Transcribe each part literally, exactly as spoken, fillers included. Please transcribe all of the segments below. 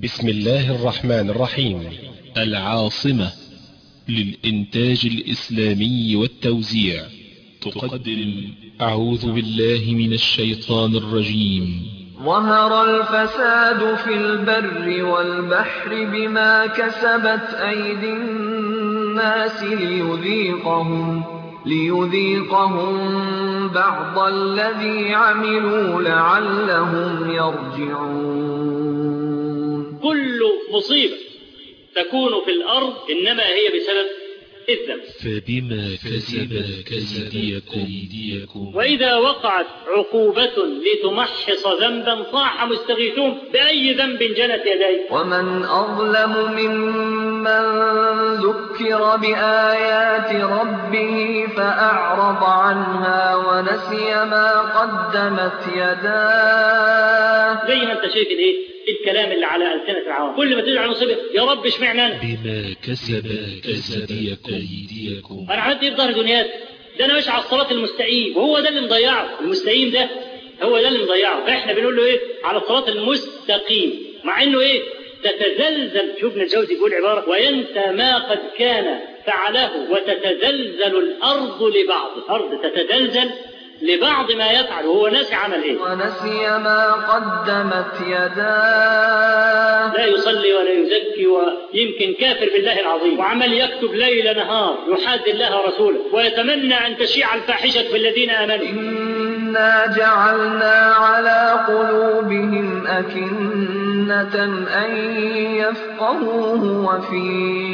بسم الله الرحمن الرحيم. العاصمة للإنتاج الإسلامي والتوزيع تقدم أعوذ بالله من الشيطان الرجيم. ظهر الفساد في البر والبحر بما كسبت أيدي الناس ليذيقهم, ليذيقهم بعض الذي عملوا لعلهم يرجعون. كل مصيبة تكون في الأرض إنما هي بسبب الذنب. فبما كسبت أيديكم. وإذا وقعت عقوبة لتمحص ذنبا صاح مستغيثون بأي ذنب جنت يديه. ومن أظلم ممن ذكر بآيات ربه فأعرض عنها ونسي ما قدمت يداه. زي ما انت شايف الايه الكلام اللي على ألسنة العوام، كل ما تيجي على مصيبة يا رب اشمعنى انا؟ بما كسبت أيديكم. انا عملت ايه في ظهر دنياك؟ ده انا ماشي على الصراط المستقيم، وهو ده اللي مضيعه. المستقيم ده هو ده اللي مضيعه، فاحنا بنقول له ايه؟ على الصراط المستقيم، مع انه ايه؟ تتزلزل. شوف ابن الجوزي بيقول عبارة: وينسى ما قد كان فعله وتتزلزل الأرض لبعض. الأرض تتزلزل لبعض ما يفعل، وهو ناسي عمل ايه؟ ونسي ما قدمت يداه. لا يصلي ولا يزكي ويمكن كافر بالله العظيم، وعمل يكتب ليل نهار يحاد الله رسوله ويتمنى أن تشيع الفاحشة في الذين آمنوا. إنا جعلنا على قلوبهم أكنة أن يفقهوه وفي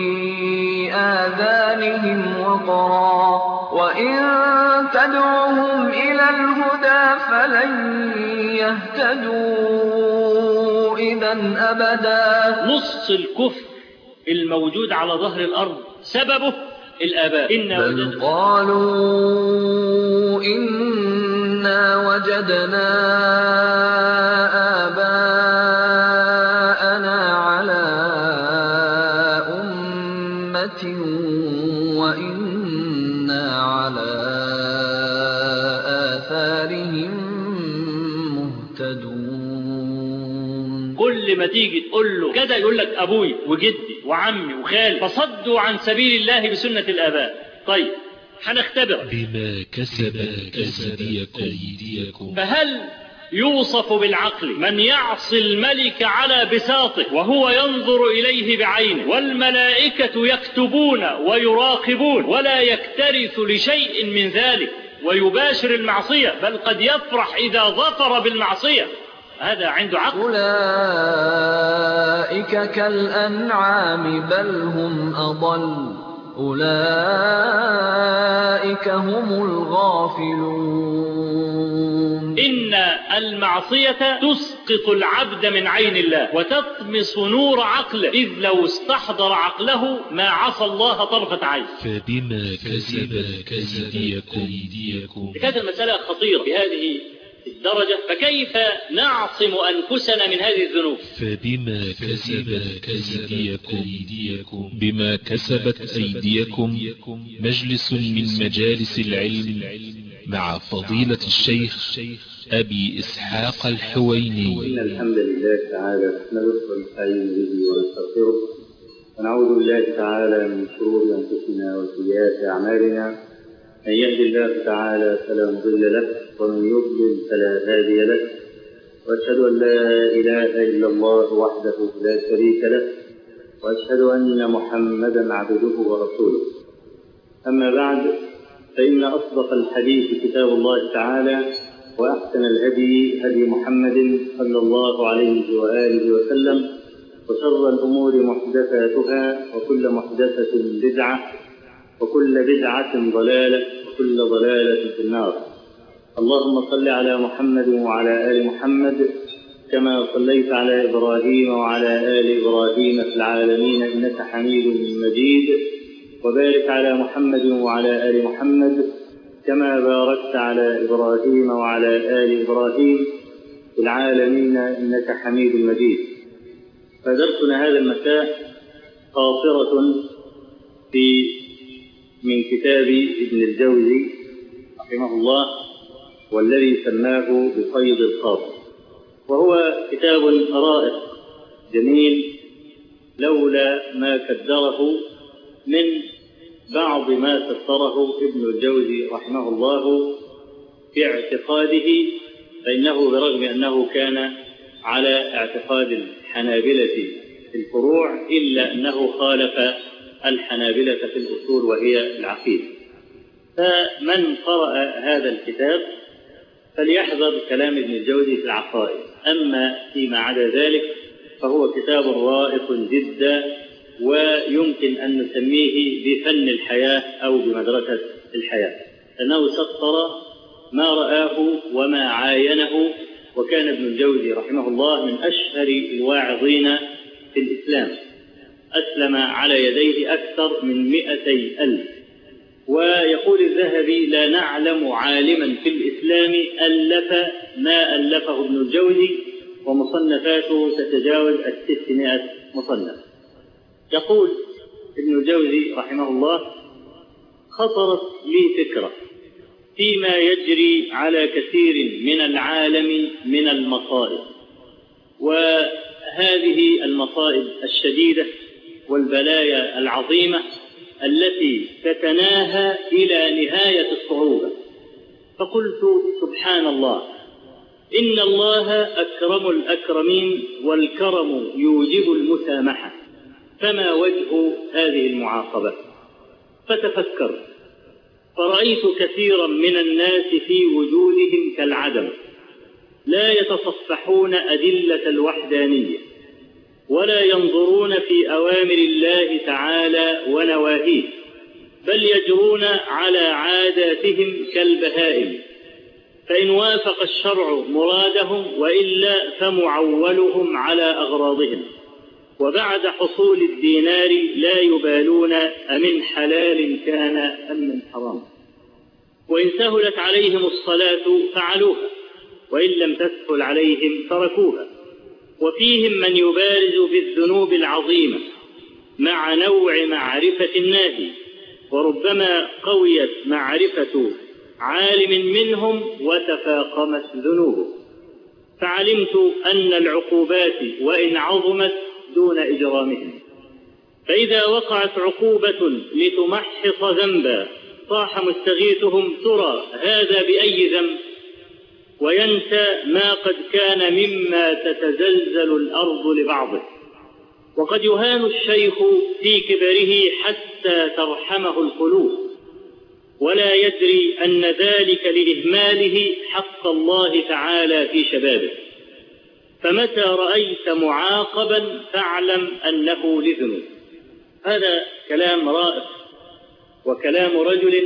آذانهم وقرا وإن تدعوهم إلى الهدى فلن يهتدوا إذا أبدا. نص الكفر الموجود على ظهر الأرض سببه الآباء. إنا بل قالوا إنا وجدنا آباءنا على أمة وإنا على آثارهم مهتدون. كل ما تيجي تقول له كده يقول لك أبوي وجدي وعمي وخالي فصدوا عن سبيل الله بسنة الآباء. طيب هنختبر بما كسبت أيديكم. فهل يوصف بالعقل من يعصي الملك على بساطه وهو ينظر إليه بعينه والملائكة يكتبون ويراقبون ولا يكترث لشيء من ذلك ويباشر المعصية، بل قد يفرح إذا ظفر بالمعصية؟ هذا عنده عقل؟ أولئك كالأنعام بل هم أضل أولئك هم الغافلون. إن المعصية تسقط العبد من عين الله وتطمس نور عقله، إذ لو استحضر عقله ما عصى الله طرفة عين. فبما كسبت أيديكم. كانت المسألة خطيرة بهذه الدرجة، فكيف نعصم أنفسنا من هذه الذنوب؟ فبما كسبت أيديكم. بما كسبت أيديكم مجلس من مجالس العلم مع فضيلة الشيخ أبي إسحاق الحويني. إن الحمد لله تعالى نحمده ونستعين به ونستغفره ونعوذ بالله تعالى من شرور أنفسنا وسيئات أعمالنا. من يهد الله تعالى فلا مضل له ومن يضلل فلا هادي له، وأشهد أن لا إله إلا الله وحده لا شريك له، وأشهد أن محمدا عبده ورسوله. أما بعد، فإن أصدق الحديث كتاب الله تعالى، وأحسن الهدي هدي محمد صلى الله عليه وآله وسلم، وشر الأمور محدثاتها وكل محدثة بدعة وكل بدعة ضلالة وكل ضلالة في النار. اللهم صل على محمد وعلى آل محمد كما صليت على إبراهيم وعلى آل إبراهيم في العالمين إنك حميد مجيد، وبارك على محمد وعلى آل محمد كما باركت على إبراهيم وعلى آل إبراهيم في العالمين إنك حميد مجيد. فدرسنا هذا المساء قاصرة في من كتاب ابن الجوزي رحمه الله، والذي سماه بصيد الخاطر، وهو كتاب رائع جميل لولا ما كدره من بعض ما سطره ابن الجوزي رحمه الله في اعتقاده، فإنه برغم أنه كان على اعتقاد الحنابلة في الفروع إلا أنه خالف الحنابلة في الأصول وهي العقيدة. فمن قرأ هذا الكتاب فليحذر كلام ابن الجوزي في العقائد، أما فيما عدا ذلك فهو كتاب رائق جدا، ويمكن أن نسميه بفن الحياة أو بمدرسة الحياة، لأنه سطر ما رآه وما عاينه. وكان ابن الجوزي رحمه الله من أشهر الواعظين في الإسلام، أسلم على يديه أكثر من مئتي ألف. ويقول الذهبي: لا نعلم عالما في الإسلام ألف ما ألفه ابن الجوزي، ومصنفاته تتجاوز الستمائة مصنف. يقول ابن الجوزي رحمه الله: خطرت لي فكرة فيما يجري على كثير من العالم من المصائب، وهذه المصائب الشديدة والبلايا العظيمة التي تتناهى إلى نهاية الصعوبة. فقلت: سبحان الله، إن الله أكرم الأكرمين، والكرم يوجب المسامحة، فما وجه هذه المعاقبة؟ فتفكرت فرأيت كثيرا من الناس في وجودهم كالعدم، لا يتصفحون أدلة الوحدانية، ولا ينظرون في أوامر الله تعالى ونواهيه، بل يجرون على عاداتهم كالبهائم، فإن وافق الشرع مرادهم وإلا فمعولهم على أغراضهم، وبعد حصول الدينار لا يبالون أمن حلال كان أم من حرام، وإن سهلت عليهم الصلاة فعلوها، وإن لم تسهل عليهم تركوها. وفيهم من يبارز بالذنوب العظيمة مع نوع معرفة الناهي، وربما قويت معرفة عالم منهم وتفاقمت ذنوبه، فعلمت أن العقوبات وإن عظمت دون إجرامهم، فإذا وقعت عقوبة لتمحص ذنبا صاح مستغيثهم: ترى هذا بأي ذنب؟ وينسى ما قد كان مما تتزلزل الأرض لبعضه. وقد يهان الشيخ في كبره حتى ترحمه القلوب، ولا يدري أن ذلك لإهماله حق الله تعالى في شبابه. فمتى رأيت معاقبا فاعلم أنه لذنوب. هذا كلام رائع، وكلام رجل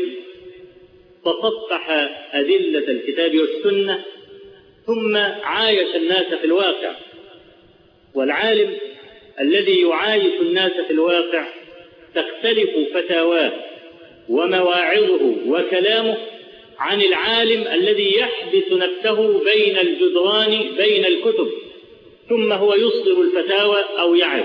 تصفح أدلة الكتاب والسنة ثم عايش الناس في الواقع. والعالم الذي يعايش الناس في الواقع تختلف فتاواه ومواعظه وكلامه عن العالم الذي يحبس نفسه بين الجدران بين الكتب ثم هو يصدر الفتاوى أو يعظ.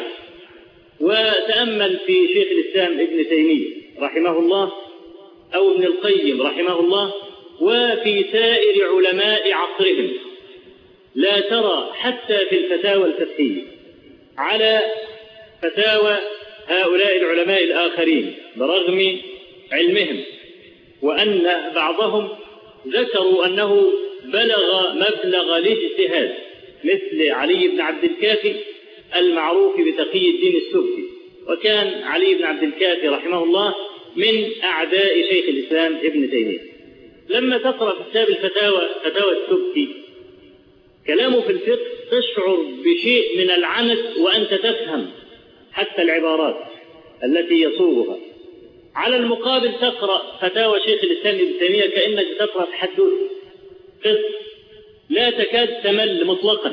وتأمل في شيخ الإسلام ابن تيمية رحمه الله أو ابن القيم رحمه الله وفي سائر علماء عصرهم، لا ترى حتى في الفتاوى الفقهية على فتاوى هؤلاء العلماء الآخرين برغم علمهم، وأن بعضهم ذكروا أنه بلغ مبلغ الاجتهاد مثل علي بن عبد الكافي المعروف بتقي الدين السبكي. وكان علي بن عبد الكافي رحمه الله من أعداء شيخ الإسلام ابن تيمية. لما تقرأ في كتاب الفتاوى فتاوى السبكي كلامه في الفقه تشعر بشيء من العنت وأنت تفهم حتى العبارات التي يصوغها. على المقابل تقرأ فتاوى شيخ الإسلام ابن تيمية كأنك تقرأ حدوث قصة لا تكاد تمل مطلقا.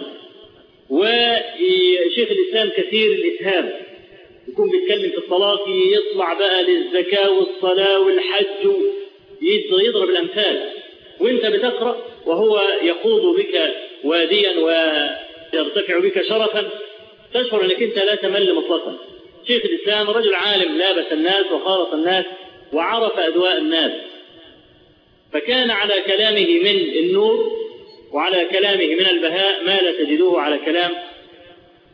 وشيخ الإسلام كثير الإسهام، يكون بيتكلم في الطلاق يطلع بقى للزكاة والصلاة والحج يضرب الأمثال، وانت بتقرأ وهو يخوض بك واديا ويرتفع بك شرفا تشعر انك انت لا تمل مطلقا. شيخ الإسلام رجل عالم لابس الناس وخالط الناس وعرف أدواء الناس، فكان على كلامه من النور وعلى كلامه من البهاء ما لا تجدوه على كلام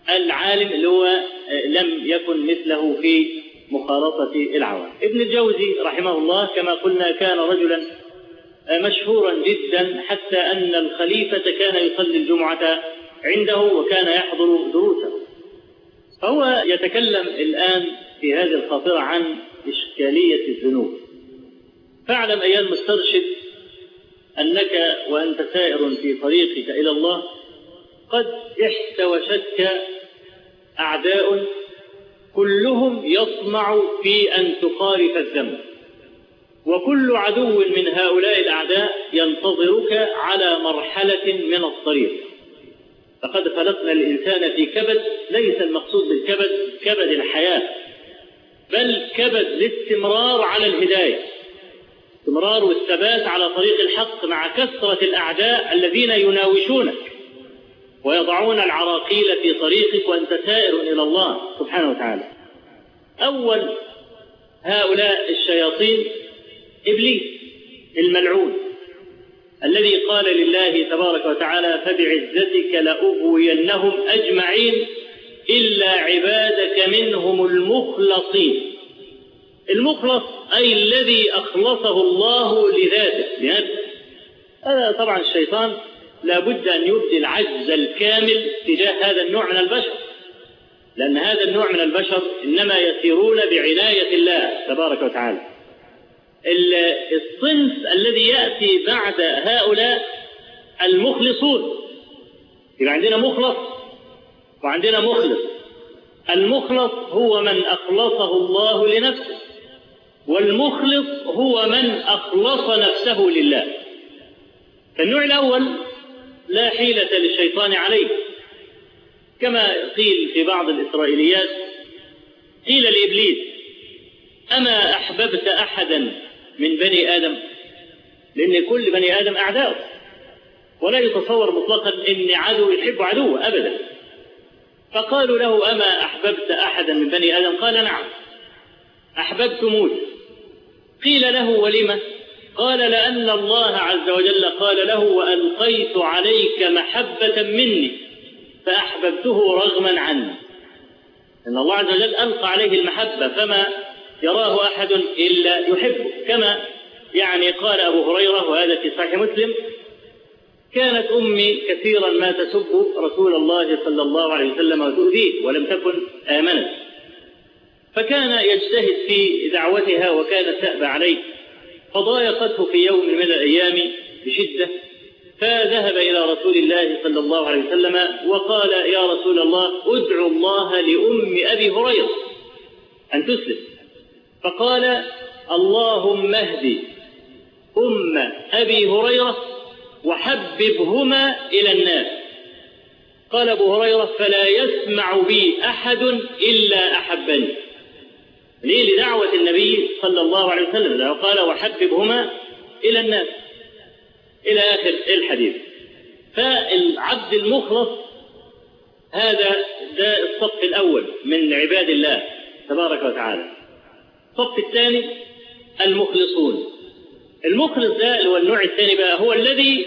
العالم اللي هو لم يكن مثله في مخالطة العوام. ابن الجوزي رحمه الله كما قلنا كان رجلا مشهورا جدا، حتى أن الخليفة كان يصلي الجمعة عنده وكان يحضر دروسه. فهو يتكلم الآن في هذه الخاطرة عن إشكالية الذنوب. فاعلم أيها المسترشد أنك وأنت سائر في طريقك إلى الله قد احتوشتك أعداء كلهم يطمع في أن تقارف الذنب، وكل عدو من هؤلاء الأعداء ينتظرك على مرحلة من الطريق. لقد خلقنا الإنسان في كبد، ليس المقصود بالكبد كبد الحياة، بل كبد الاستمرار على الهداية، استمرار والثبات على طريق الحق مع كثرة الأعداء الذين يناوشونك ويضعون العراقيل في طريقك وأنت سائر إلى الله سبحانه وتعالى. أول هؤلاء الشياطين إبليس الملعون، الذي قال لله تبارك وتعالى: فبعزتك لأغوينهم أجمعين إلا عبادك منهم المخلصين. المخلص أي الذي أخلصه الله لذاته لنفسه. هذا طبعا الشيطان لا بد أن يبدي العجز الكامل تجاه هذا النوع من البشر، لأن هذا النوع من البشر إنما يسيرون بعناية الله تبارك وتعالى. الصنف الذي يأتي بعد هؤلاء المخلصون، يبقى عندنا مخلص وعندنا مخلص. المخلص هو من أخلصه الله لنفسه، والمخلص هو من أخلص نفسه لله. فالنوع الأول لا حيلة للشيطان عليه، كما قيل في بعض الإسرائيليات، قيل لإبليس: أما أحببت أحدا من بني آدم؟ لأن كل بني آدم أعداء، ولا يتصور مطلقا أن عدو يحب عدوه أبدا. فقالوا له: أما أحببت أحدا من بني آدم؟ قال: نعم، أحببت موسى. قيل له: ولم؟ قال: لأن الله عز وجل قال له: وألقيت عليك محبة مني فأحببته رغما عني. إن الله عز وجل ألقى عليه المحبة، فما يراه أحد إلا يحبه. كما يعني قال أبو هريرة، وهذا في صحيح مسلم: كانت أمي كثيرا ما تسب رسول الله صلى الله عليه وسلم وتؤذيه ولم تكن آمنت، فكان يجتهد في دعوتها وكانت تأبى عليه، فضايقته في يوم من الأيام بشدة، فذهب إلى رسول الله صلى الله عليه وسلم وقال: يا رسول الله، ادعو الله لأم أبي هريرة أن تسلم. فقال: اللهم اهدي أم أبي هريرة وحببهما إلى الناس. قال أبو هريرة: فلا يسمع بي أحد إلا أحبني. ليه؟ لدعوة النبي صلى الله عليه وسلم، لو قال: وحببهما إلى الناس، إلى آخر الحديث. فالعبد المخلص هذا ده الصف الأول من عباد الله تبارك وتعالى. الصف الثاني المخلصون. المخلص ده اللي هو النوع الثاني بقى، هو الذي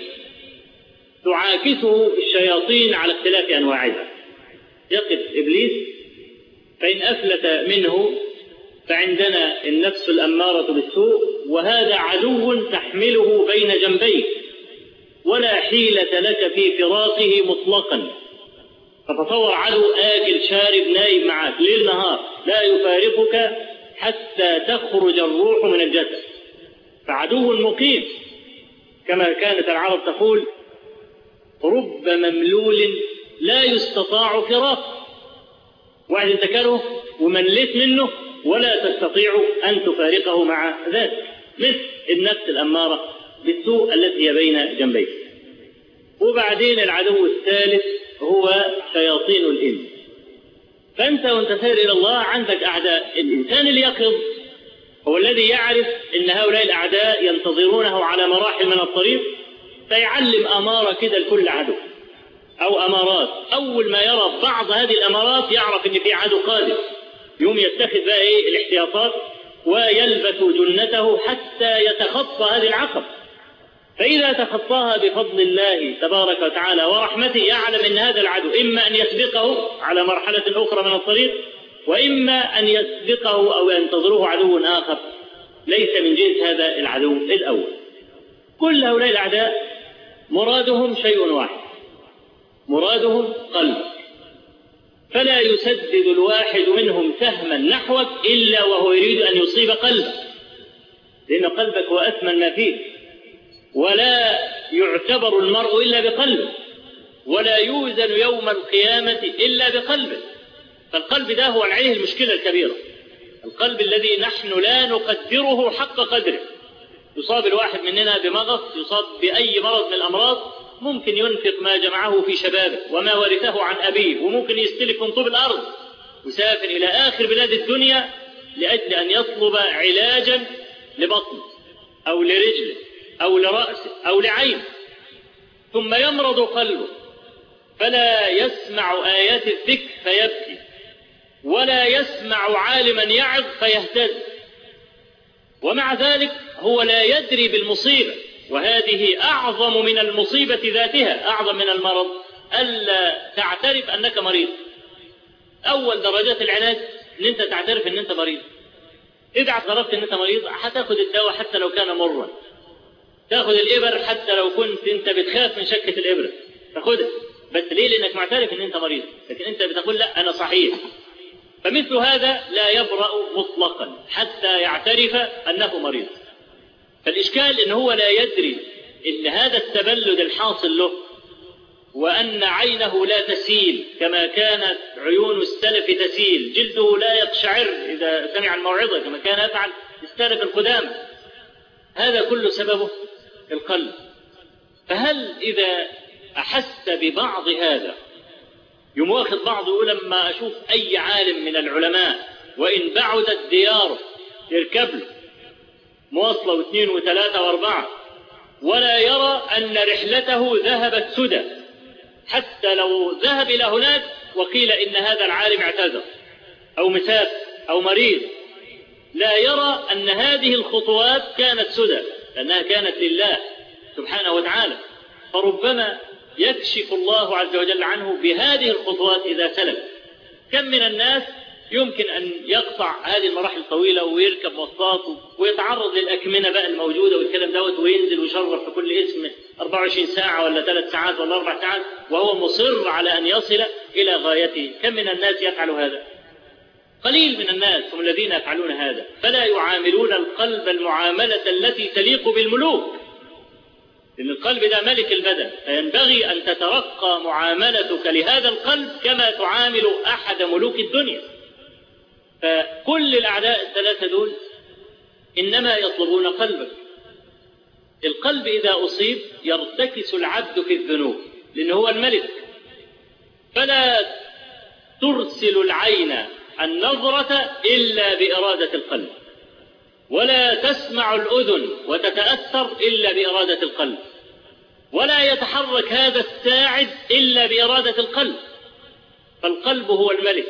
تعاكسه الشياطين على اختلاف أنواعها. يقف إبليس، فإن أفلت منه فعندنا النفس الأمارة بالسوء، وهذا عدو تحمله بين جنبيك ولا حيلة لك في فراقه مطلقا. فتصور عدو آكل شارب نايم معك ليل نهار، لا يفارقك حتى تخرج الروح من الجسد، فعدو مقيم. كما كانت العرب تقول: رب مملول لا يستطاع فراقه. واحد انت كره ومليت منه ولا تستطيع أن تفارقه مع ذلك، مثل النفس الأمارة بالسوء التي هي بين جنبيك. وبعدين العدو الثالث هو شياطين الإنس. فأنت وانت سير إلى الله عندك أعداء. الإنسان اليقظ هو الذي يعرف أن هؤلاء الأعداء ينتظرونه على مراحل من الطريق، فيعلم أمارة كده لكل عدو أو أمارات. أول ما يرى بعض هذه الأمارات يعرف أن في عدو قادم، يوم يتخذ بقى إيه الاحتياطات ويلبس جنته حتى يتخطى هذه العقبة. فإذا تخطاها بفضل الله تبارك وتعالى ورحمته يعلم أن هذا العدو إما أن يسبقه على مرحلة أخرى من الطريق، وإما أن يسبقه أو ينتظره عدو آخر ليس من جنس هذا العدو الأول. كل هؤلاء الأعداء مرادهم شيء واحد، مرادهم قلب، فلا يسدد الواحد منهم سهما نحوك إلا وهو يريد أن يصيب قلبك، لأن قلبك هو أثمن ما فيه، ولا يعتبر المرء إلا بقلبه، ولا يوزن يوم القيامة إلا بقلبه. فالقلب ده هو عليه المشكلة الكبيرة، القلب الذي نحن لا نقدره حق قدره. يصاب الواحد مننا بمغص، يصاب بأي مرض من الأمراض، ممكن ينفق ما جمعه في شبابه وما ورثه عن أبيه، وممكن يستلف من طوب الأرض ويسافر إلى آخر بلاد الدنيا لأجل أن يطلب علاجا لبطنه أو لرجله أو لرأسه أو لعينه، ثم يمرض قلبه فلا يسمع آيات الذكر فيبكي، ولا يسمع عالما يعظ فيهتز، ومع ذلك هو لا يدري بالمصيبة، وهذه أعظم من المصيبة ذاتها، أعظم من المرض ألا تعترف أنك مريض. أول درجات العلاج أن أنت تعترف أن أنت مريض. إذا اعترفت أن أنت مريض هتاخد الدواء حتى لو كان مرا، تاخد الإبر حتى لو كنت أنت بتخاف من شكة الإبرة تاخدها، بس ليه؟ لأنك معترف أن أنت مريض، لكن أنت بتقول لا أنا صحيح. فمثل هذا لا يبرأ مطلقا حتى يعترف أنه مريض. فالإشكال أنه هو لا يدري أن هذا التبلد الحاصل له، وأن عينه لا تسيل كما كانت عيون السلف تسيل، جلده لا يقشعر إذا سمع الموعظة كما كان يفعل السلف القدامى، هذا كل سببه القلب. فهل إذا أحس ببعض هذا يوم واخد بعض يقول لما أشوف أي عالم من العلماء وإن بعدت دياره يركب له مواصلة واثنين وثلاثة واربعة، ولا يرى أن رحلته ذهبت سدى، حتى لو ذهب إلى هناك وقيل إن هذا العالم اعتذر أو مسافر أو مريض، لا يرى أن هذه الخطوات كانت سدى، لأنها كانت لله سبحانه وتعالى. فربما يكشف الله عز وجل عنه بهذه الخطوات إذا سلك. كم من الناس يمكن أن يقطع هذه المراحل الطويلة ويركب مواصلات ويتعرض للأكمنة بقى الموجودة والكلام دوت، وينزل ويشرف في كل اسم أربعة وعشرين ساعة ولا ثلاث ساعات ولا أربع ساعات وهو مصر على أن يصل إلى غايته. كم من الناس يفعل هذا؟ قليل من الناس هم الذين يفعلون هذا، فلا يعاملون القلب المعاملة التي تليق بالملوك، لأن القلب ده ملك البدن، فينبغي أن تترقى معاملتك لهذا القلب كما تعامل أحد ملوك الدنيا. فكل الأعداء الثلاثة دول إنما يطلبون قلبك. القلب إذا أصيب يرتكس العبد في الذنوب لأنه هو الملك، فلا ترسل العين النظرة إلا بإرادة القلب، ولا تسمع الأذن وتتأثر إلا بإرادة القلب، ولا يتحرك هذا الساعد إلا بإرادة القلب. فالقلب هو الملك،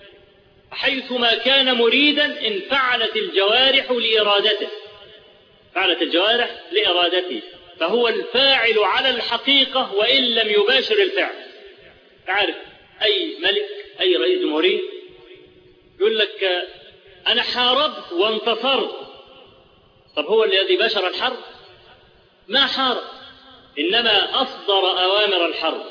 حيثما كان مريدا انفعلت الجوارح لإرادته، فعلت الجوارح لإرادته، فهو الفاعل على الحقيقة وإن لم يباشر الفعل. تعرف أي ملك أي رئيس جمهورية يقول لك أنا حاربت وانتصرت، طب هو الذي باشر الحرب؟ ما حارب، إنما أصدر أوامر الحرب،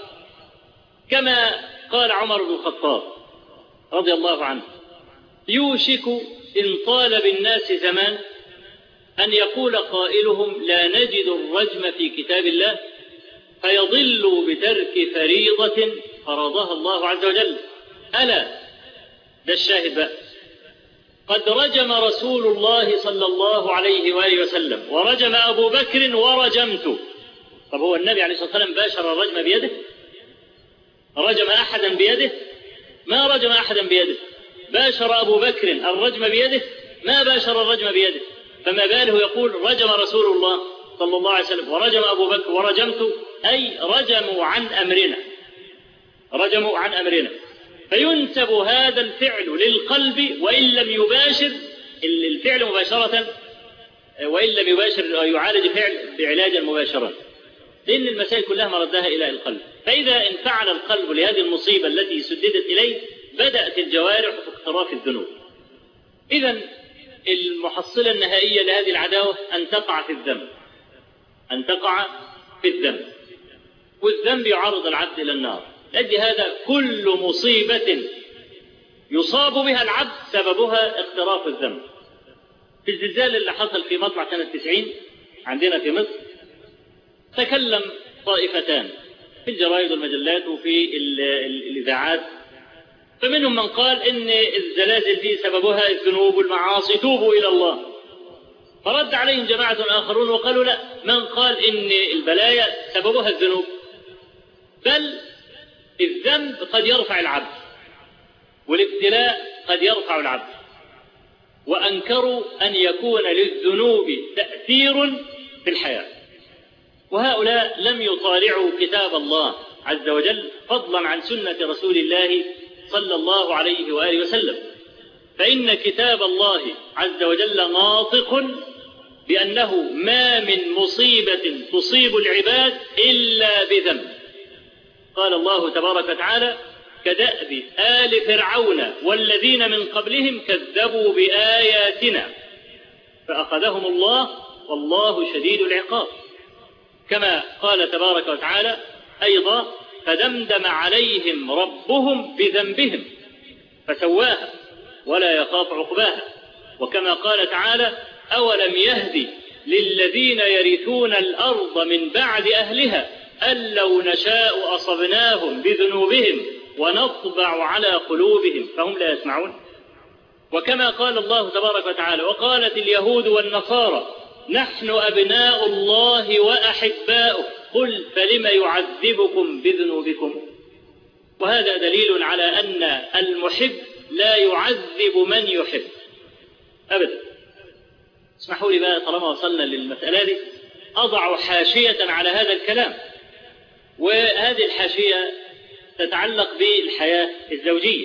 كما قال عمر بن الخطاب رضي الله عنه: يوشك إن طال بالناس زمان أن يقول قائلهم لا نجد الرجم في كتاب الله فيضلوا بترك فريضة فرضها الله عز وجل. ألا ده الشاهد بقى، قد رجم رسول الله صلى الله عليه وآله وسلم ورجم أبو بكر ورجمته. طب هو النبي عليه الصلاة والسلام باشر الرجم بيده؟ رجم أحدا بيده؟ ما رجم أحدا بيده. باشر أبو بكر الرجم بيده؟ ما باشر الرجم بيده. فما باله يقول رجم رسول الله صلى الله عليه وسلم ورجم أبو بكر ورجمته، أي رجموا عن أمرنا، رجموا عن أمرنا. فينسب هذا الفعل للقلب وإن لم يباشر الفعل مباشرة وإن لم يباشر يعالج فعل بعلاجا مباشرا، لأن المسائل كلها مردها إلى القلب. فإذا انفعل القلب لهذه المصيبة التي سددت إليه بدأت الجوارح في اقتراف الذنوب. إذن المحصلة النهائية لهذه العداوة أن تقع في الذنب، أن تقع في الذنب، والذنب يعرض العبد إلى النار. لأجل هذا كل مصيبة يصاب بها العبد سببها اقتراف الذنب. في الزلزال اللي حصل في مطلع سنة تسعين عندنا في مصر تكلم طائفتان في الجرائد والمجلات وفي الإذاعات، فمنهم من قال إن الزلازل دي سببها الذنوب والمعاصي، توبوا إلى الله. فرد عليهم جماعة آخرون وقالوا لا، من قال إن البلايا سببها الذنوب، بل الذنب قد يرفع العبد والابتلاء قد يرفع العبد. وأنكروا أن يكون للذنوب تأثير في الحياة. وهؤلاء لم يطالعوا كتاب الله عز وجل فضلا عن سنة رسول الله صلى الله عليه وآله وسلم، فإن كتاب الله عز وجل ناطق بأنه ما من مصيبة تصيب العباد إلا بذنب. قال الله تبارك وتعالى: كدأب آل فرعون والذين من قبلهم كذبوا بآياتنا فأخذهم الله والله شديد العقاب. كما قال تبارك وتعالى أيضا: فدمدم عليهم ربهم بذنبهم فسواها ولا يخاف عقباها. وكما قال تعالى: أولم يهدي للذين يرثون الأرض من بعد أهلها أن لو نشاء أصبناهم بذنوبهم ونطبع على قلوبهم فهم لا يسمعون. وكما قال الله تبارك وتعالى: وقالت اليهود والنصارى نحن أبناء الله وأحباؤه قل فلم يعذبكم بذنوبكم. وهذا دليل على أن المحب لا يعذب من يحب أبدا. اسمحوا لي بقى طالما وصلنا للمسألة دي أضع حاشية على هذا الكلام، وهذه الحاشية تتعلق بالحياة الزوجية.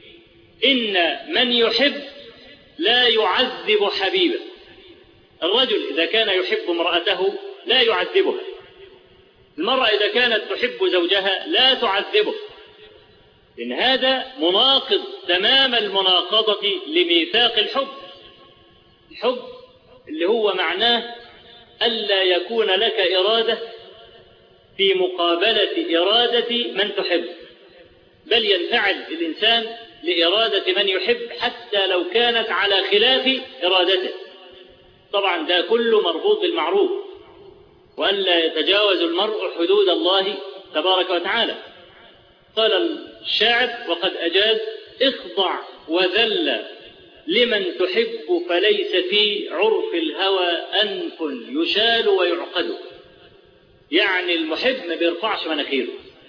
إن من يحب لا يعذب حبيبه. الرجل إذا كان يحب امرأته لا يعذبها، المرأة إذا كانت تحب زوجها لا تعذبه، لأن هذا مناقض تمام المناقضة لميثاق الحب. الحب اللي هو معناه ألا يكون لك إرادة في مقابلة إرادة من تحب، بل ينفعل الإنسان لإرادة من يحب حتى لو كانت على خلاف إرادته. طبعا ده كله مربوط بالمعروف، وألا يتجاوز المرء حدود الله تبارك وتعالى. قال الشاعر وقد أجاز: اخضع وذل لمن تحب فليس في عرف الهوى أنف يشال ويعقد. يعني المحب ما بيرفعش مناخيره،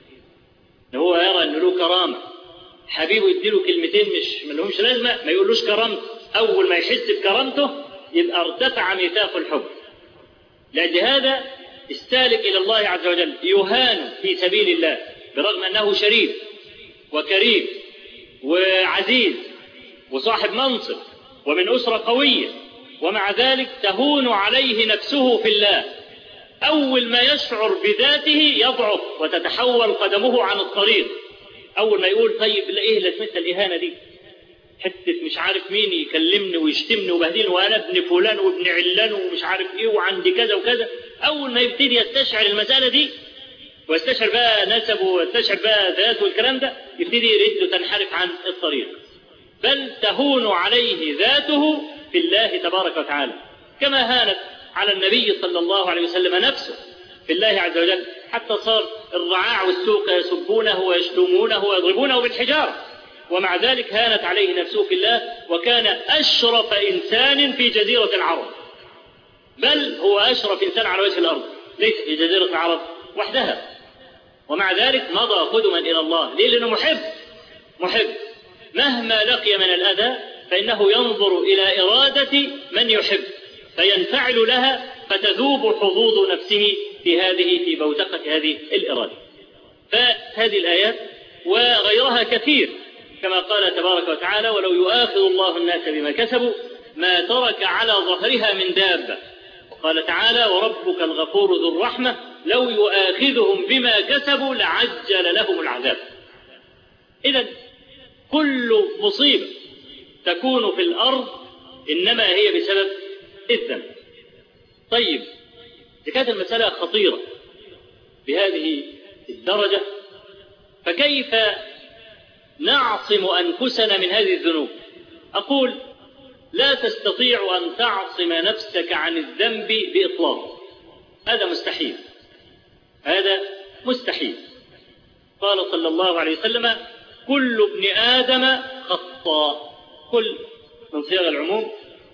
هو يرى أنه له كرامة، حبيبه يديله كلمتين مش ملهمش لازمة ما يقولوش كرامته. أول ما يحس بكرامته يبقى ارتفع ميثاق الحب. لأجل هذا استالك إلى الله عز وجل، يهان في سبيل الله برغم أنه شريف وكريم وعزيز وصاحب منصب ومن أسرة قوية، ومع ذلك تهون عليه نفسه في الله. أول ما يشعر بذاته يضعف وتتحول قدمه عن الطريق. أول ما يقول طيب إيه لازمتها الإهانة دي، حتة مش عارف مين يكلمني ويشتمني وبهدلني وأنا ابن فلان وابن علان ومش عارف إيه وعندي كذا وكذا، أول ما يبتدي يستشعر المسألة دي ويستشعر بقى نسبه ويستشعر بقى ذاته والكلام ده، يبتدي رجله تنحرف عن الطريق، بل تهون عليه ذاته في الله تبارك وتعالى، كما هانت على النبي صلى الله عليه وسلم نفسه في الله عز وجل، حتى صار الرعاع والسوق يسبونه ويشتمونه ويضربونه بالحجارة، ومع ذلك هانت عليه نفسه في الله، وكان أشرف إنسان في جزيرة العرب، بل هو أشرف إنسان على وجه الأرض، ليس في جزيرة العرب وحدها، ومع ذلك مضى قدما إلى الله. ليه؟ لأنه محب محب مهما لقي من الأذى فإنه ينظر إلى إرادة من يحب فينفعل لها، فتذوب حظوظ نفسه في هذه في بوتقة هذه الإرادة. فهذه الآيات وغيرها كثير، كما قال تبارك وتعالى: ولو يؤاخذ الله الناس بما كسبوا ما ترك على ظهرها من دابة قال تعالى وربك الغفور ذو الرحمة لو يؤاخذهم بما كسبوا لعجل لهم العذاب. إذن كل مصيبة تكون في الأرض إنما هي بسبب الذنب. طيب إذا كانت المسألة خطيرة بهذه الدرجة فكيف نعصم أنفسنا من هذه الذنوب؟ أقول لا تستطيع أن تعصم نفسك عن الذنب بإطلاق، هذا مستحيل، هذا مستحيل. قال صلى الله عليه وسلم كل ابن آدم خطاء، كل من صيغ العموم،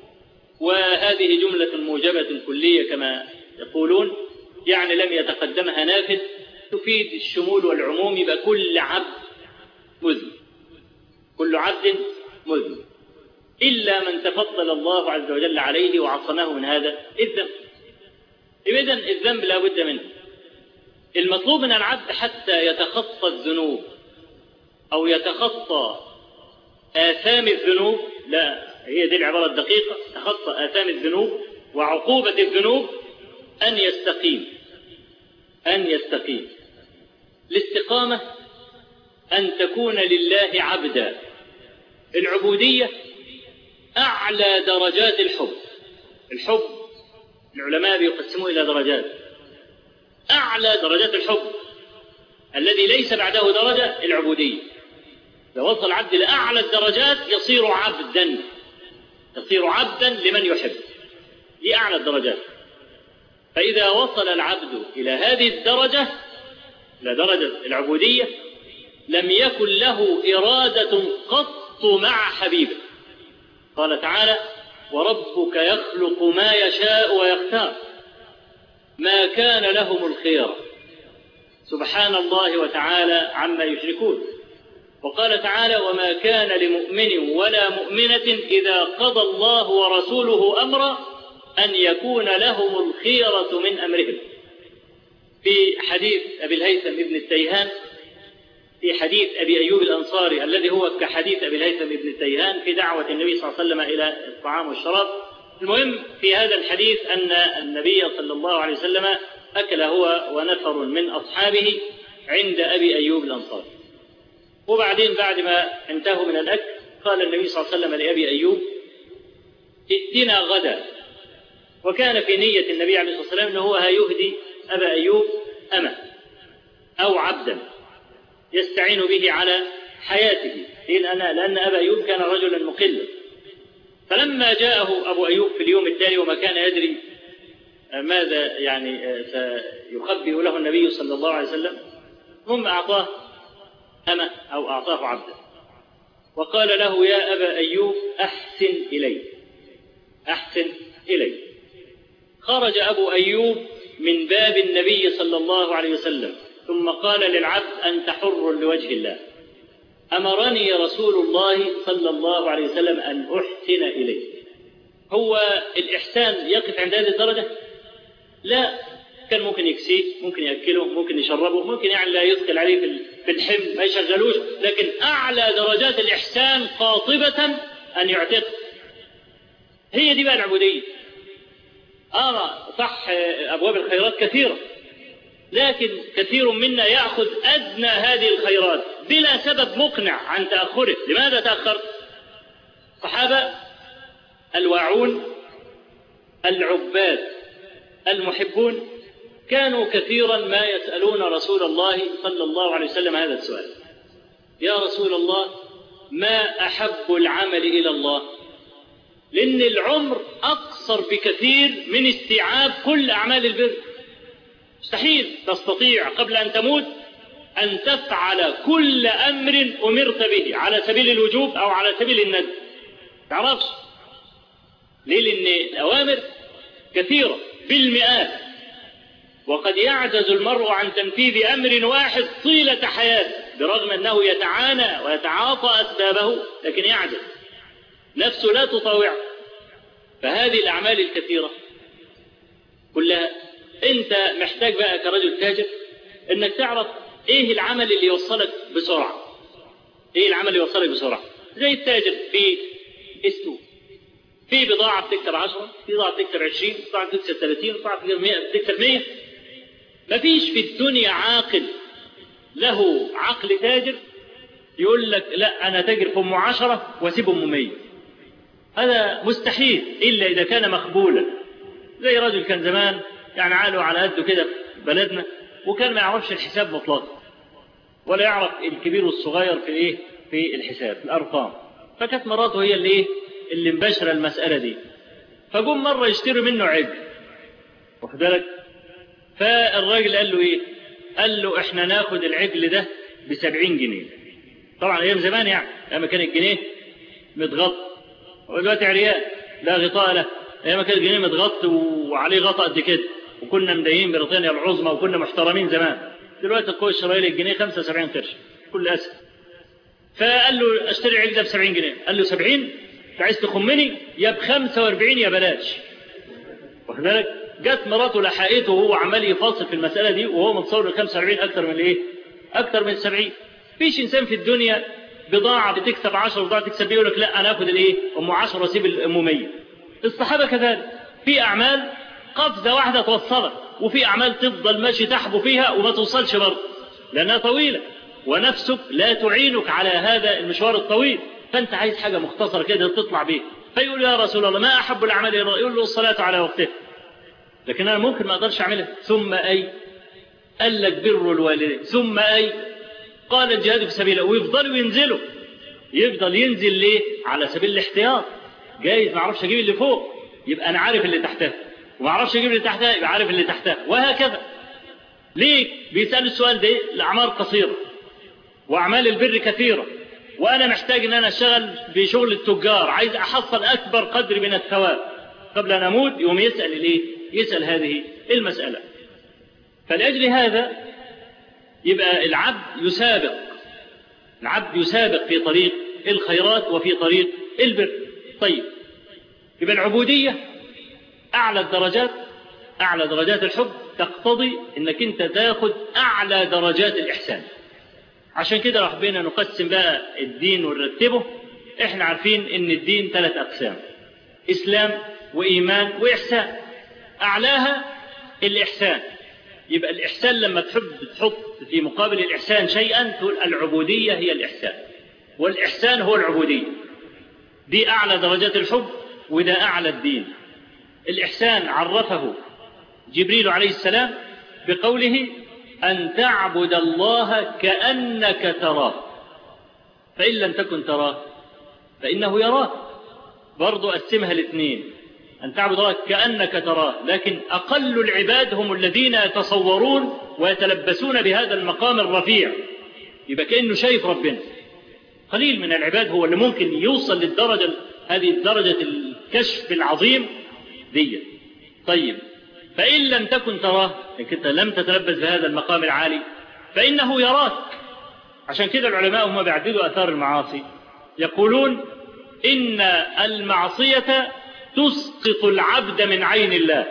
وهذه جملة موجبة كلية كما يقولون، يعني لم يتقدمها نافذ، تفيد الشمول والعموم، يبقى كل عبد مذنب، كل عبد مذنب إلا من تفضل الله عز وجل عليه وعصمه من هذا الذنب. إذن الذنب لا بد منه. المطلوب من العبد حتى يتخطى الذنوب أو يتخطى آثام الذنوب، لا هي دي العبارة الدقيقة، تخطى آثام الذنوب وعقوبة الذنوب، أن يستقيم، أن يستقيم. الاستقامة أن تكون لله عبدا. العبودية أعلى درجات الحب. الحب العلماء بيقسموه إلى درجات. أعلى درجات الحب الذي ليس بعده درجة العبودية. لو وصل العبد لأعلى الدرجات يصير عبدا، يصير عبدا لمن يحب، دي أعلى الدرجات. فإذا وصل العبد إلى هذه الدرجة، إلى درجة العبودية، لم يكن له إرادة قط مع حبيبه. قال تعالى وربك يخلق ما يشاء ويختار ما كان لهم الخيرة، سبحان الله وتعالى عما يشركون. وقال تعالى وما كان لمؤمن ولا مؤمنة إذا قضى الله ورسوله أمرا أن يكون لهم الخيرة من أمرهم. في حديث أبي الهيثم ابن التيهان، في حديث أبي أيوب الأنصاري الذي هو كحديث أبي الهيثم ابن التيهان في دعوة النبي صلى الله عليه وسلم إلى الطعام والشراب. المهم في هذا الحديث أن النبي صلى الله عليه وسلم أكل هو ونفر من أصحابه عند أبي أيوب الأنصاري، وبعدين بعد ما انتهوا من الأكل قال النبي صلى الله عليه وسلم لأبي أيوب ائتنا غدا. وكان في نية النبي عليه الصلاة والسلام أنه هو هيهدي أبا أيوب أما أو عبدا يستعين به على حياته، لأن أبا أيوب كان رجلا مقلا. فلما جاءه أبو أيوب في اليوم التالي وما كان يدري ماذا يعني سيخبئ له النبي صلى الله عليه وسلم، هم أعطاه أما أو أعطاه عبدا، وقال له يا أبا أيوب أحسن إلي، أحسن إلي. خرج أبو أيوب من باب النبي صلى الله عليه وسلم ثم قال للعبد أنت حر لوجه الله، أمرني رسول الله صلى الله عليه وسلم أن أحسن إليه. هو الإحسان يقف عند هذه الدرجة؟ لا، كان ممكن يكسيه، ممكن يأكله، ممكن يشربه، ممكن يعني لا يثقل عليه في الحمل ما يشغلوش، لكن أعلى درجات الإحسان قاطبة أن يعتق. هي دي بقى العبودية. آه صح أبواب الخيرات كثيرة، لكن كثير منا يأخذ أدنى هذه الخيرات بلا سبب مقنع عن تأخره. لماذا تأخرت؟ صحابة الواعون العباد المحبون كانوا كثيرا ما يسألون رسول الله صلى الله عليه وسلم هذا السؤال: يا رسول الله ما أحب العمل إلى الله؟ لأن العمر أقصر بكثير من استيعاب كل أعمال البر. مستحيل تستطيع قبل أن تموت أن تفعل كل أمر أمرت به على سبيل الوجوب أو على سبيل الندب، تعرفش ليه؟ لأن الأوامر كثيرة بالمئات، وقد يعجز المرء عن تنفيذ أمر واحد طيلة حياته برغم أنه يتعانى ويتعاطى أسبابه، لكن يعجز، نفسه لا تطاوع. فهذه الأعمال الكثيرة كلها أنت محتاج بقى كرجل تاجر أنك تعرف إيه العمل اللي يوصلك بسرعة، إيه العمل اللي يوصلك بسرعة. زي التاجر في السوق، في بضاعة بتكسب عشرة، في بضاعة بتكسب عشرين، في بضاعة بتكسب ثلاثين، في بضاعة بتكسب مية. مفيش في الدنيا عاقل له عقل تاجر يقول لك لا أنا تاجر في أم عشرة وأسيب أم مية. هذا مستحيل إلا إذا كان مقبولا. زي رجل كان زمان يعني عاله على قده كده في بلدنا، وكان ما يعرفش الحساب مطلقا ولا يعرف الكبير والصغير في ايه في الحساب الارقام. فكانت مراته هي اللي ايه اللي مباشره المساله دي. فجم مره يشتروا منه عجل، واخد بالك؟ فالراجل قال له ايه؟ قال له احنا ناخد العجل ده بسبعين جنيه. طبعا ايام زمان يعني لما كان الجنيه متغطى، ودلوقتي عريان لا غطاء له. ايام كان الجنيه متغطى وعليه غطاء قد كده، وكنا مدين بريطانيا العظمى وكنا محترمين زمان. دلوقتي القوة الشرائية الجنيه خمسة وسبعين قرش كل أسف. فقال له اشتري العجل ده ب سبعين جنيه. قال له سبعين؟ انت عايز تخمني؟ يا ب خمسة وأربعين يا بلاش. واخد بالك؟ جت مراته لحقته وهو عمال يفاصل في المسألة دي، وهو متصور ال خمسة وأربعين أكتر من الايه؟ أكتر من سبعين. فيش إنسان في الدنيا بضاعة بتكسب عشرة وبضاعة تكسب بيه يقول لك لا أنا آخد الايه؟ أم عشرة وأسيب الأم مية. الصحابة كذلك، في أعمال قفزة واحدة توصلك، وفي أعمال تفضل ماشي تحبو فيها وما توصلش برضه لأنها طويلة، ونفسك لا تعينك على هذا المشوار الطويل. فأنت عايز حاجة مختصرة كده تطلع بيه. فيقول يا رسول الله ما أحب الأعمال إلى الله؟ يقول له الصلاة على وقتها. لكن أنا ممكن ما أقدرش أعملها. ثم أي؟ قال لك بر الوالدين. ثم أي؟ قال الجهاد في سبيله. ويفضلوا ينزلوا، يفضل ينزل ليه؟ على سبيل الاحتياط. جايز ما أعرفش أجيب اللي فوق، يبقى أنا عارف اللي تحتها، وما أعرفش أجيب اللي تحتها، يبقى عارف اللي تحتها، وهكذا. ليه بيسأل السؤال ده؟ الأعمار قصيرة وأعمال البر كثيرة، وأنا محتاج أن أنا أشتغل بشغل التجار، عايز أحصل أكبر قدر من الثواب قبل أن أموت. يوم يسأل الإيه؟ يسأل هذه المسألة. فلأجل هذا يبقى العبد يسابق، العبد يسابق في طريق الخيرات وفي طريق البر. طيب يبقى العبودية أعلى الدرجات، أعلى درجات الحب تقتضي أنك أنت تاخد أعلى درجات الإحسان. عشان كده راح بينا نقسم بقى الدين ونرتبه. إحنا عارفين أن الدين ثلاث أقسام: إسلام وإيمان وإحسان. أعلاها الإحسان. يبقى الإحسان لما تحب تحط في مقابل الإحسان شيئا تقول العبودية هي الإحسان، والإحسان هو العبودية. دي أعلى درجات الحب وده أعلى الدين. الإحسان عرفه جبريل عليه السلام بقوله أن تعبد الله كأنك تراه فإن لم تكن تراه فإنه يراك. برضو قسمها الاثنين، أن تعبد الله كأنك تراه، لكن أقل العباد هم الذين يتصورون ويتلبسون بهذا المقام الرفيع، يبقى كأنه شايف ربنا. قليل من العباد هو اللي ممكن يوصل للدرجة هذه، الدرجة الكشف العظيم دي. طيب فإن لم تكن تراه، إنك أنت لم تتلبس بهذا المقام العالي، فإنه يراك. عشان كده العلماء هم بيعددوا أثار المعاصي يقولون إن المعصية تسقط العبد من عين الله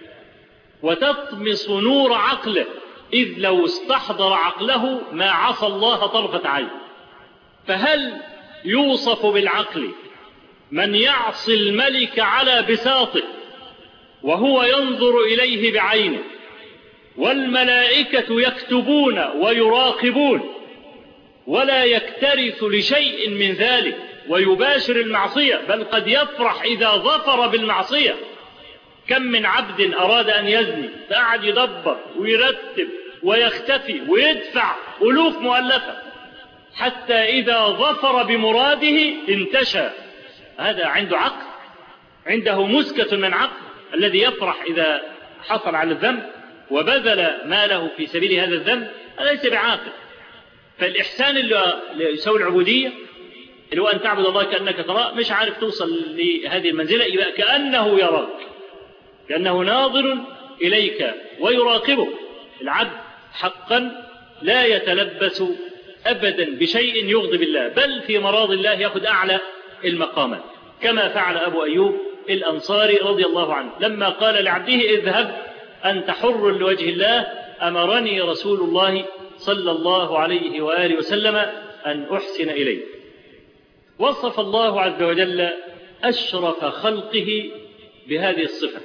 وتطمس نور عقله، إذ لو استحضر عقله ما عصى الله طرفة عين. فهل يوصف بالعقل من يعصي الملك على بساطه وهو ينظر إليه بعينه، والملائكة يكتبون ويراقبون، ولا يكترث لشيء من ذلك ويباشر المعصية، بل قد يفرح إذا ظفر بالمعصية؟ كم من عبد أراد أن يزني فقعد يدبر ويرتب ويختفي ويدفع ألوف مؤلفة حتى إذا ظفر بمراده انتشى. هذا عنده عقل، عنده مسكة من عقل، الذي يفرح إذا حصل على الذنب وبذل ماله في سبيل هذا الذنب ليس بعاقل. فالإحسان اللي يسوي العبودية اللي هو أن تعبد الله كأنك تراه، مش عارف توصل لهذه المنزلة، يبقى كأنه يراك، كأنه ناظر إليك ويراقبك. العبد حقا لا يتلبس أبدا بشيء يغضب الله، بل في مراض الله يأخذ أعلى المقامات، كما فعل أبو أيوب الأنصاري رضي الله عنه لما قال لعبده اذهب أنت حر لوجه الله، أمرني رسول الله صلى الله عليه وآله وسلم أن أحسن إليه. وصف الله عز وجل أشرف خلقه بهذه الصفة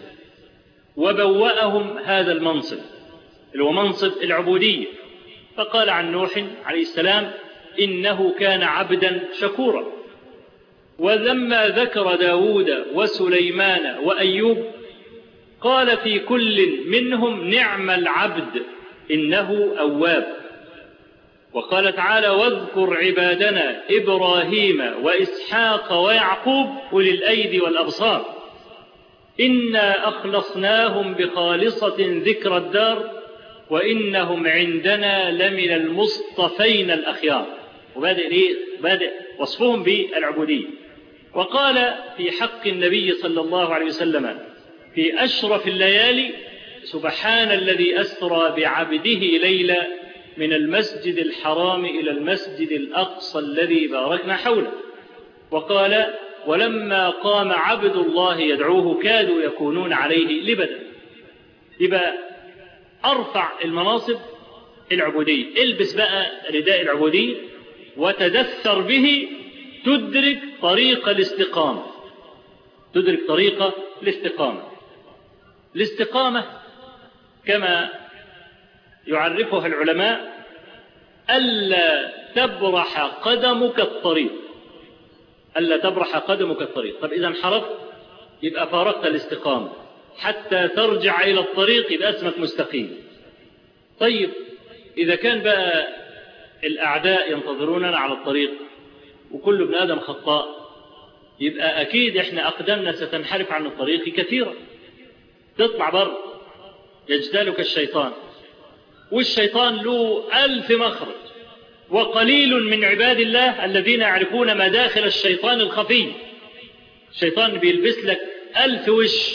وبوأهم هذا المنصب اللي هو منصب العبودية. فقال عن نوح عليه السلام إنه كان عبدا شكورا. ولما ذكر داود وسليمان وأيوب قال في كل منهم نعم العبد إنه أواب. وقال تعالى واذكر عبادنا إبراهيم وإسحاق ويعقوب أولي الأيدي والأبصار إنا أخلصناهم بخالصة ذكر الدار وإنهم عندنا لمن المصطفين الأخيار. وبادئ ليه؟ بادئ وصفهم بالعبودية. وقال في حق النبي صلى الله عليه وسلم في أشرف الليالي سبحان الذي أسرى بعبده ليلا من المسجد الحرام إلى المسجد الأقصى الذي باركنا حوله. وقال ولما قام عبد الله يدعوه كادوا يكونون عليه لبدا. يبقى أرفع المناصب العبودية. البس بقى رداء العبودية وتدثر به تدرك طريق الاستقامة. تدرك طريق الاستقامة. الاستقامة كما يعرفها العلماء ألا تبرح قدمك الطريق. ألا تبرح قدمك الطريق. طب إذا انحرفت يبقى فارقت الاستقامة حتى ترجع إلى الطريق يبقى اسمك مستقيم. طيب إذا كان بقى الأعداء ينتظروننا على الطريق وكل ابن آدم خطاء يبقى أكيد إحنا أقدامنا ستنحرف عن الطريق كثيرا. تطلع بر يجدلك الشيطان والشيطان له ألف مخرج وقليل من عباد الله الذين يعرفون مداخل الشيطان الخفي. الشيطان بيلبس لك ألف وش.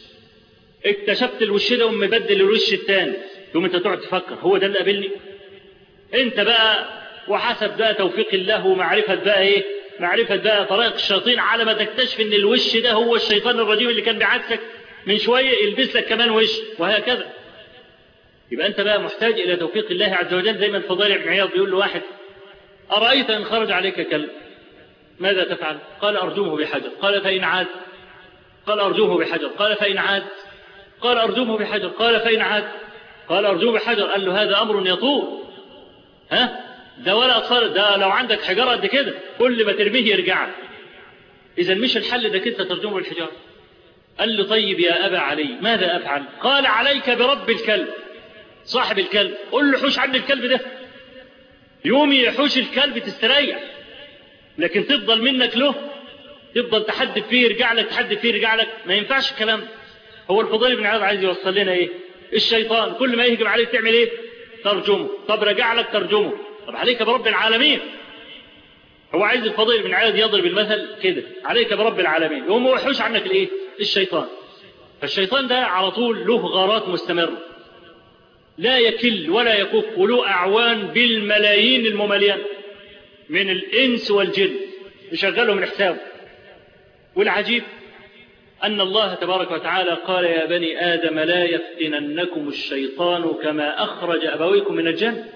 اكتشفت الوش ده ومبدل الوش الثاني يوم انت تقعد تفكر هو ده اللي قابلني. انت بقى وحسب بقى توفيق الله ومعرفة بقى ايه معرفة بقى طريق الشياطين على ما تكتشف ان الوش ده هو الشيطان الرجيم اللي كان بيعكسك من شوية يلبس لك كمان وش وهكذا. يبقى أنت بقى محتاج إلى توفيق الله عز وجل. زي ما الفضيل بن عياض بيقول له واحد أرأيت إن خرج عليك كلب ماذا تفعل؟ قال أرجمه بحجر. قال فإن عاد؟ قال أرجمه بحجر. قال فإن عاد؟ قال أرجمه بحجر. قال فإن عاد؟ قال أرجمه بحجر. قال له هذا أمر يطول. ها ده ولا أطفال ده لو عندك حجارة قد كده كل ما ترميه يرجع. إذا مش الحل ده كنت ترجمه بالحجارة. قال له طيب يا أبا علي ماذا أفعل؟ قال عليك برب الكلب صاحب الكلب. قل له حوش عن الكلب ده يوم يحوش الكلب تستريح. لكن تفضل منك له تفضل تحدد فيه يرجع لك تحدد فيه يرجع لك ما ينفعش الكلام. هو الفضيل بن عياض عايز يوصل لنا ايه؟ الشيطان كل ما يهجم عليك تعمل ايه؟ ترجمه. طب رجع لك ترجمه. طب عليك برب العالمين. هو عايز الفضيل بن عياض يضرب المثل كده عليك برب العالمين يقوم هو يحوش عنك الايه؟ الشيطان. فالشيطان ده على طول له غارات مستمرة لا يكل ولا يكف وله أعوان بالملايين الممليان من الإنس والجن يشغلهم من حسابه. والعجيب أن الله تبارك وتعالى قال يا بني آدم لا يفتننكم الشيطان كما أخرج أبويكم من الجنة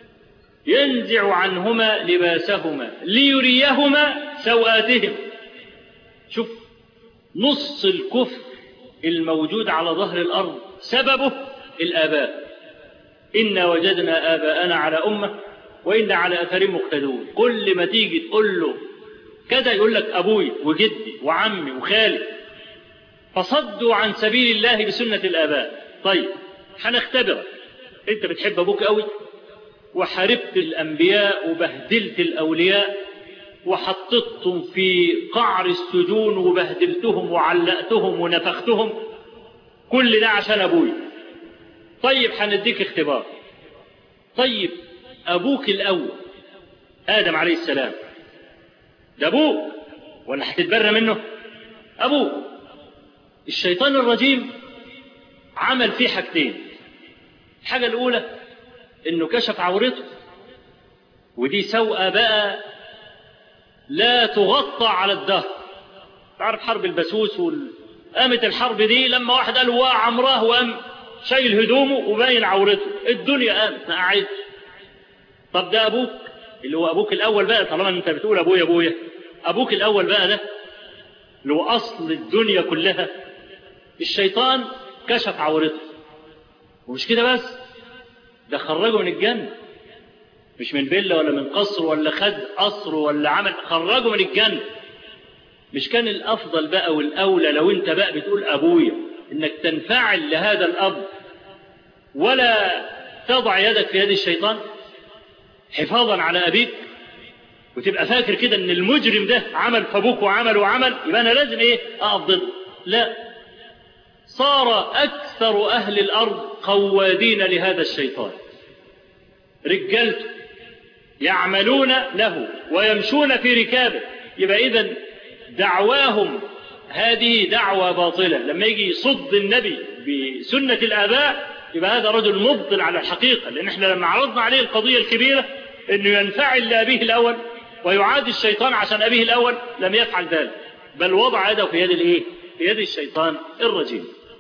ينزع عنهما لباسهما ليريهما سوآتهم. شوف نص الكفر الموجود على ظهر الأرض سببه الآباء. إنا وجدنا آباءنا على أمة وإنا على أثر مقتدون. كل ما تيجي تقول له كذا يقول لك أبوي وجدي وعمي وخالي. فصدوا عن سبيل الله بسنة الآباء. طيب هنختبر أنت بتحب أبوك قوي وحاربت الأنبياء وبهدلت الأولياء وحطتهم في قعر السجون وبهدلتهم وعلقتهم ونفختهم كل ده عشان أبوي. طيب هنديك اختبار. طيب أبوك الأول آدم عليه السلام ده أبوك ولا هتتبرى منه؟ أبوك. الشيطان الرجيم عمل فيه حاجتين. الحاجة الأولى إنه كشف عورته ودي سوءة بقى لا تغطى على الدهر. تعرف حرب البسوس وال... قامت الحرب دي لما واحد قال وا عمراه وقام شايل هدومه وباين عورته الدنيا قامت ما قعدتش. طب ده أبوك اللي هو أبوك الأول بقى طالما أنت بتقول أبويا أبويا أبوك الأول بقى ده لو أصل الدنيا كلها الشيطان كشف عورته، ومش كده بس، ده خرجه من الجنة، مش من فيلا ولا من قصر ولا خد قصر ولا عمل، خرجه من الجنة. مش كان الأفضل بقى والأولى لو أنت بقى بتقول أبويا إنك تنفعل لهذا الأب ولا تضع يدك في يد الشيطان حفاظا على أبيك، وتبقى فاكر كده إن المجرم ده عمل فابوك وعمل وعمل يبقى أنا لازم إيه أقف ضده؟ لا، صار أكثر أهل الأرض قوادين لهذا الشيطان، رجالته يعملون له ويمشون في ركابه. يبقى إذن دعواهم هذه دعوة باطلة. لما يجي يصد النبي بسنة الآباء يبقى هذا رجل مبطل على الحقيقة، لأن احنا لما عرضنا عليه القضية الكبيرة أنه ينفعل لأبيه الأول ويعادي الشيطان عشان أبيه الأول، لم يفعل ذلك، بل وضع يده في يد الإيه؟ في يد الشيطان الرجيم.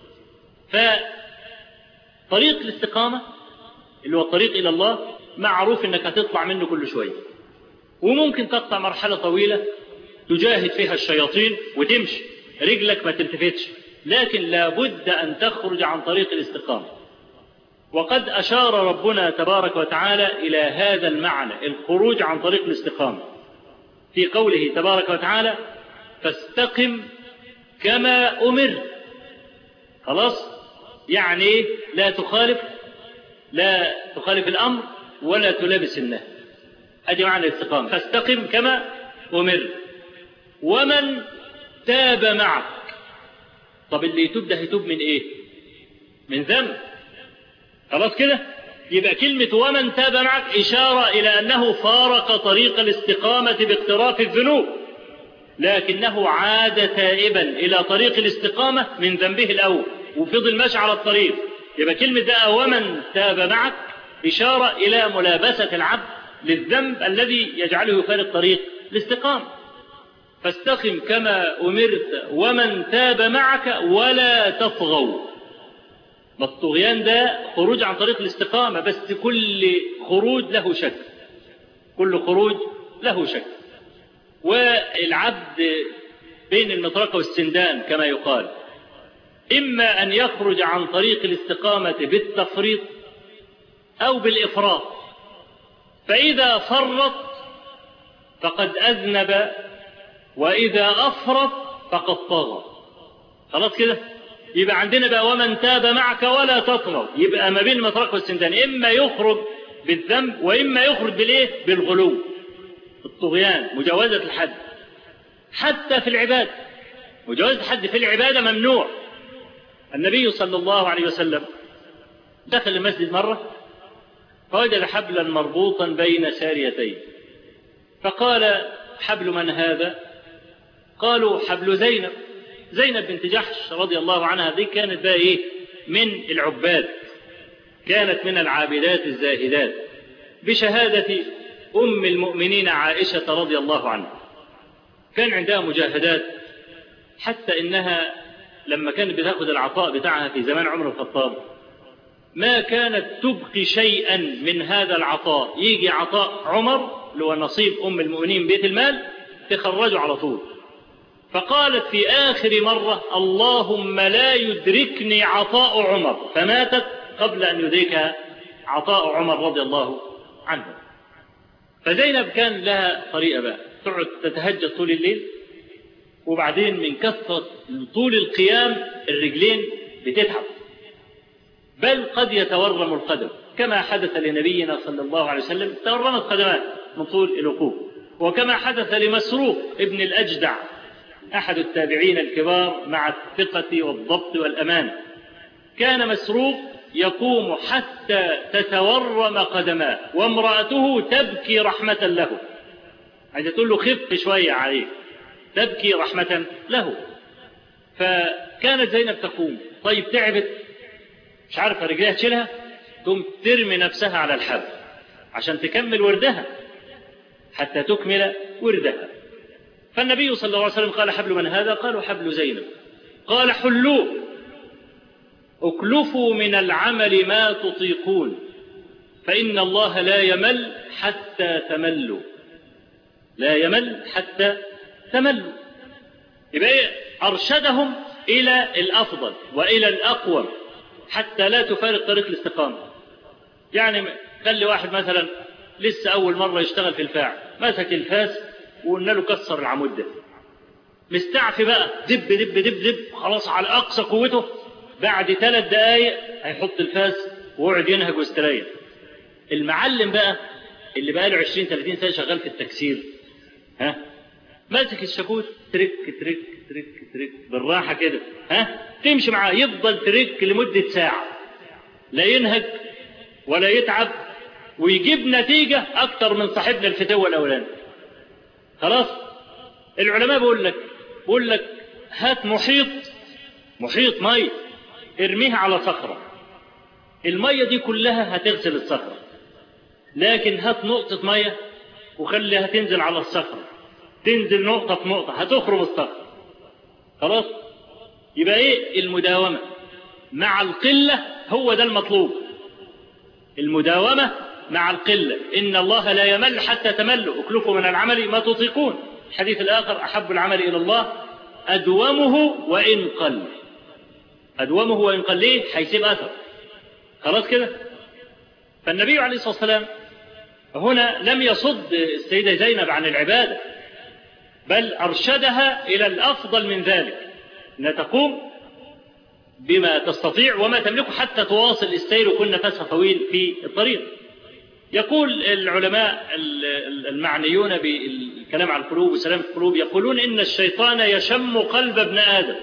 فطريق الاستقامة اللي هو الطريق إلى الله معروف أنك هتطلع منه كل شوية، وممكن تقطع مرحلة طويلة تجاهد فيها الشياطين وتمشي رجلك ما تلتفتش، لكن لابد أن تخرج عن طريق الاستقامة. وقد أشار ربنا تبارك وتعالى إلى هذا المعنى، الخروج عن طريق الاستقامة، في قوله تبارك وتعالى فاستقم كما أمر. خلاص، يعني لا تخالف، لا تخالف الأمر ولا تلابس النهي، هذه معنى الاستقامة، فاستقم كما أمر. ومن تاب معك، طب اللي يتوب ده يتوب من ايه؟ من ذنب. خلاص كده، يبقى كلمة ومن تاب معك إشارة إلى أنه فارق طريق الاستقامة باقتراف الذنوب، لكنه عاد تائبا إلى طريق الاستقامة من ذنبه الأول وفضل ماشي على الطريق. يبقى كلمة ده ومن تاب معك إشارة إلى ملابسة العبد للذنب الذي يجعله يفارق طريق الاستقامة. فاستقم كما أمرت ومن تاب معك ولا تطغوا. الطغيان ده خروج عن طريق الاستقامة، بس كل خروج له شك، كل خروج له شك. والعبد بين المطرقة والسندان كما يقال، إما أن يخرج عن طريق الاستقامة بالتفريط أو بالإفراط، فإذا فرط فقد أذنب، وإذا أفرط فقد طغى. خلاص كده، يبقى عندنا بقى ومن تاب معك ولا تطغوا، يبقى ما بين المطرقة والسندان، إما يخرج بالذنب وإما يخرج بالإيه؟ بالغلو، الطغيان، مجاوزة الحد. حتى في العبادة مجاوزة الحد في العبادة ممنوع. النبي صلى الله عليه وسلم دخل المسجد مرة فوجد حبلا مربوطا بين ساريتين، فقال حبل من هذا؟ قالوا حبل زينب. زينب بنت جحش رضي الله عنها، دي كانت بقى إيه؟ من العباد، كانت من العابدات الزاهدات بشهادة أم المؤمنين عائشة رضي الله عنها. كان عندها مجاهدات، حتى إنها لما كانت بتاخذ العطاء بتاعها في زمان عمر الخطاب ما كانت تبقي شيئا من هذا العطاء، يجي عطاء عمر اللي هو نصيب أم المؤمنين بيت المال تخرجه على طول. فقالت في آخر مرة اللهم لا يدركني عطاء عمر، فماتت قبل أن يدركها عطاء عمر رضي الله عنه. فزينب كان لها طريقة بقى، تقعد تتهجد طول الليل، وبعدين من كثرة طول القيام الرجلين بتتعب، بل قد يتورم القدم، كما حدث لنبينا صلى الله عليه وسلم تورمت قدمات من طول الوقوف، وكما حدث لمسروق ابن الأجدع أحد التابعين الكبار مع الثقة والضبط والأمان. كان مسروق يقوم حتى تتورم قدماه وامرأته تبكي رحمة له، عايزة تقول له خف شوية عليه، تبكي رحمة له. فكانت زينب تقوم، طيب تعبت مش عارفة رجليها تشيلها، تقوم ترمي نفسها على الحبل عشان تكمل وردها حتى تكمل وردها. فالنبي صلى الله عليه وسلم قال حبل من هذا؟ قالوا حبل زينب. قال حلوه، اكلفوا من العمل ما تطيقون، فإن الله لا يمل حتى تملوا، لا يمل حتى تملوا. يبقى أرشدهم إلى الأفضل وإلى الأقوى حتى لا تفارق طريق الاستقامة. يعني خلي واحد مثلا لسه أول مرة يشتغل في الفاعل، مسك الفاس وقلنا له كسر العمود ده، مستعفي بقى دب دب دب دب خلاص على أقصى قوته، بعد ثلاث دقايق هيحط الفاس ويقعد ينهج ويستريح. المعلم بقى اللي بقى له عشرين ثلاثين سنة شغال في التكسير، ها ماسك الشاكوش ترك ترك ترك ترك بالراحة كده، ها تمشي معاه يفضل ترك لمدة ساعة، لا ينهج ولا يتعب، ويجيب نتيجة أكتر من صاحبنا الفتوى الأولاني. خلاص العلماء بيقول لك بيقول لك هات محيط محيط مية ارميها على صخرة، المية دي كلها هتغسل الصخرة، لكن هات نقطة مية وخليها تنزل على الصخرة، تنزل نقطة في نقطة هتخرم الصخرة. خلاص يبقى ايه المداومة مع القلة، هو ده المطلوب، المداومة مع القلة. إن الله لا يمل حتى تملوا، اكلفوا من العمل ما تطيقون. الحديث الآخر أحب العمل إلى الله أدومه وإن قل، أدومه وإن قل. ليه؟ هيسيب أثر. خلاص كده. فالنبي عليه الصلاة والسلام هنا لم يصد السيدة زينب عن العبادة، بل أرشدها إلى الأفضل من ذلك، أن تقوم بما تستطيع وما تملكه حتى تواصل السير وكل نفسها طويل في الطريق. يقول العلماء المعنيون بالكلام عن القلوب وسلام القلوب، يقولون إن الشيطان يشم قلب ابن آدم،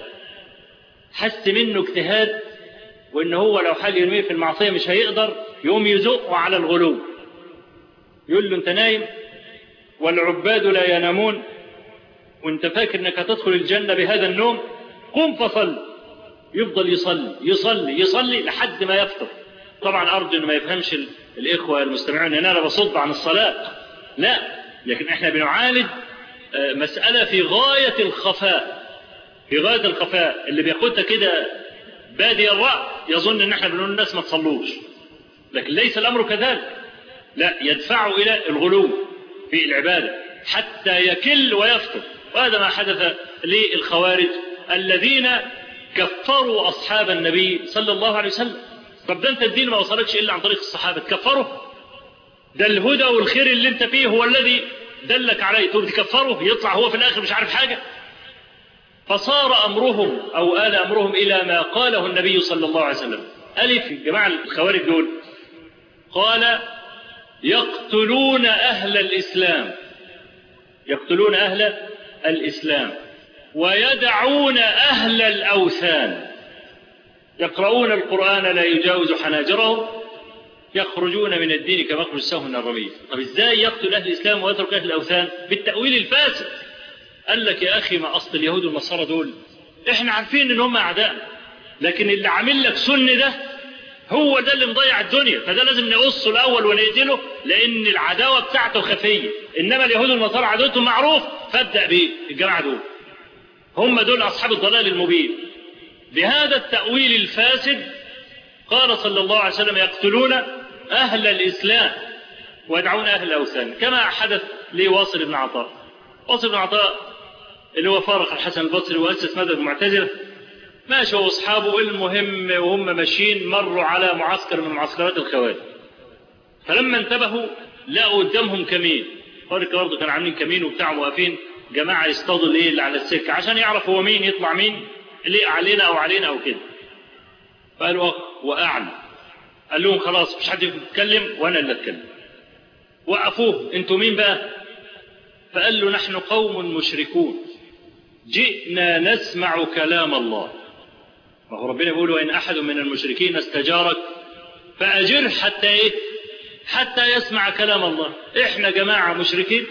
حس منه اجتهاد وإن هو لو حاجة يرميه في المعصية مش هيقدر، يوم يزقه على الغلو، يقول له أنت نايم والعباد لا ينامون وأنت فاكر أنك هتدخل الجنة بهذا النوم، قم فصل. يفضل يصلي يصلي يصلي لحد ما يفطر. طبعا أرجو أن ما يفهمش الإخوة المستمعين أن أنا بصد عن الصلاة، لا، لكن إحنا بنعالج مسألة في غاية الخفاء، في غاية الخفاء. اللي بياخدها كده بادي الرأي يظن أن إحنا بنقول الناس ما تصلوش، لكن ليس الأمر كذلك، لا، يدفعوا إلى الغلو في العبادة حتى يكل ويفطر. وهذا ما حدث للخوارج الذين كفروا أصحاب النبي صلى الله عليه وسلم. طب ده أنت الدين ما وصلكش إلا عن طريق الصحابة تكفره؟ ده الهدى والخير اللي أنت فيه هو الذي دلك عليه، تقول تكفره، يطلع هو في الآخر مش عارف حاجة. فصار أمرهم أو آل أمرهم إلى ما قاله النبي صلى الله عليه وسلم. ألف جماعة الخوارج دول قال يقتلون أهل الإسلام، يقتلون أهل الإسلام ويدعون أهل الأوثان، يقرؤون القرآن لا يجاوز حناجرهم، يخرجون من الدين كما يخرج السهم من الرمية. طب إزاي يقتل أهل الإسلام ويترك أهل الأوثان؟ بالتأويل الفاسد. قال لك يا أخي ما أصل اليهود والنصارى دول إحنا عارفين إن هم أعداء، لكن اللي عامل لك سن ده هو ده اللي مضيع الدنيا، فده لازم نقصه الأول ونقتله، لأن العداوة بتاعته خفية. إنما اليهود والنصارى عداوتهم معروف، فابدأ بيه الجماعة دول، هم دول أصحاب الضلال المبين. بهذا التأويل الفاسد قال صلى الله عليه وسلم يقتلون أهل الإسلام ويدعون أهل الأوثان، كما حدث لواصل بن عطاء. واصل بن عطاء اللي هو فارق الحسن البصري وأسس مذهب المعتزلة، ماشي هو وأصحابه. المهم وهم ماشيين مروا على معسكر من معسكرات الخوارج، فلما انتبهوا لقوا قدامهم كمين، فارق برضه كانوا عاملين كمين وبتاع واقفين جماعة يصطادوا الايه اللي على السكة عشان يعرف هو مين يطلع مين اللي علينا أو علينا أو كده. فقالوا وأعلم، قال لهم خلاص مش حد يتكلم وأنا اللي أتكلم. وقفوه، أنتوا مين بقى؟ فقال له نحن قوم مشركون جئنا نسمع كلام الله. وهو ربنا يقول وإن أحد من المشركين استجارك فأجره حتى إيه؟ حتى يسمع كلام الله. إحنا جماعة مشركين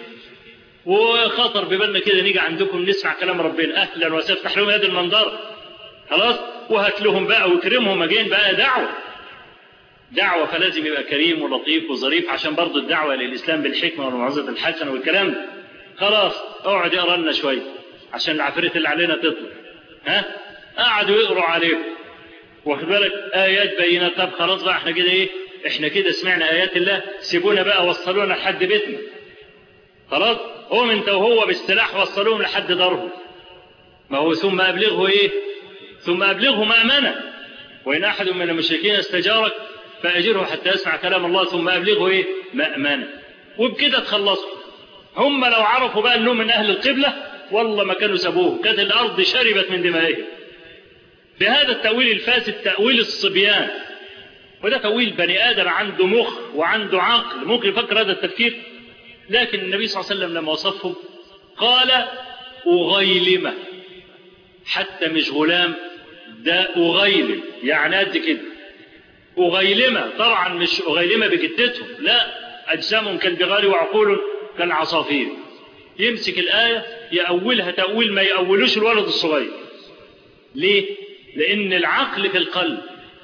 وخطر ببالنا كده نيجي عندكم نسمع كلام ربنا، أهلا وسهلا، افتح لهم هذه المنظرة خلاص، وهات لهم بقى وكرمهم، جايين بقى دعوة دعوة فلازم يبقى كريم ولطيف وظريف، عشان برضو الدعوة للإسلام بالحكمة والموعظة الحسنة والكلام ده. خلاص اقعد اقرا لنا شوية عشان العفريت اللي علينا تطلع. ها قعدوا يقروا عليهم، واخد بالك، آيات بينات. طب خلاص بقى احنا كده ايه، احنا كده سمعنا آيات الله، سيبونا بقى وصلونا لحد بيتنا. خلاص قوم انت وهو بالسلاح وصلوهم لحد دارهم. ما هو ثم أبلغه إيه؟ ثم أبلغه مأمنة، وإن أحد من المشركين استجارك فأجره حتى يسمع كلام الله ثم أبلغه إيه؟ مأمنة. وبكده تخلصوا. هم لو عرفوا بقى أنهم من أهل القبلة والله ما كانوا سابوه، كانت الأرض شربت من دمائهم. بهذا التأويل الفاسد تأويل الصبيان، وده تأويل بني آدم عنده مخ وعنده عقل ممكن يفكر هذا التفكير. لكن النبي صلى الله عليه وسلم لما وصفهم قال أغيلمة، حتى مش غلام، ده أغيلم يعني قد كده. أغيلمة طبعا مش أغيلمة بجدتهم، لا، أجسامهم كالبغال وعقول كالعصافير. يمسك الآية يأولها تأويل ما يأولوش الولد الصغير. ليه؟ لأن العقل في القلب،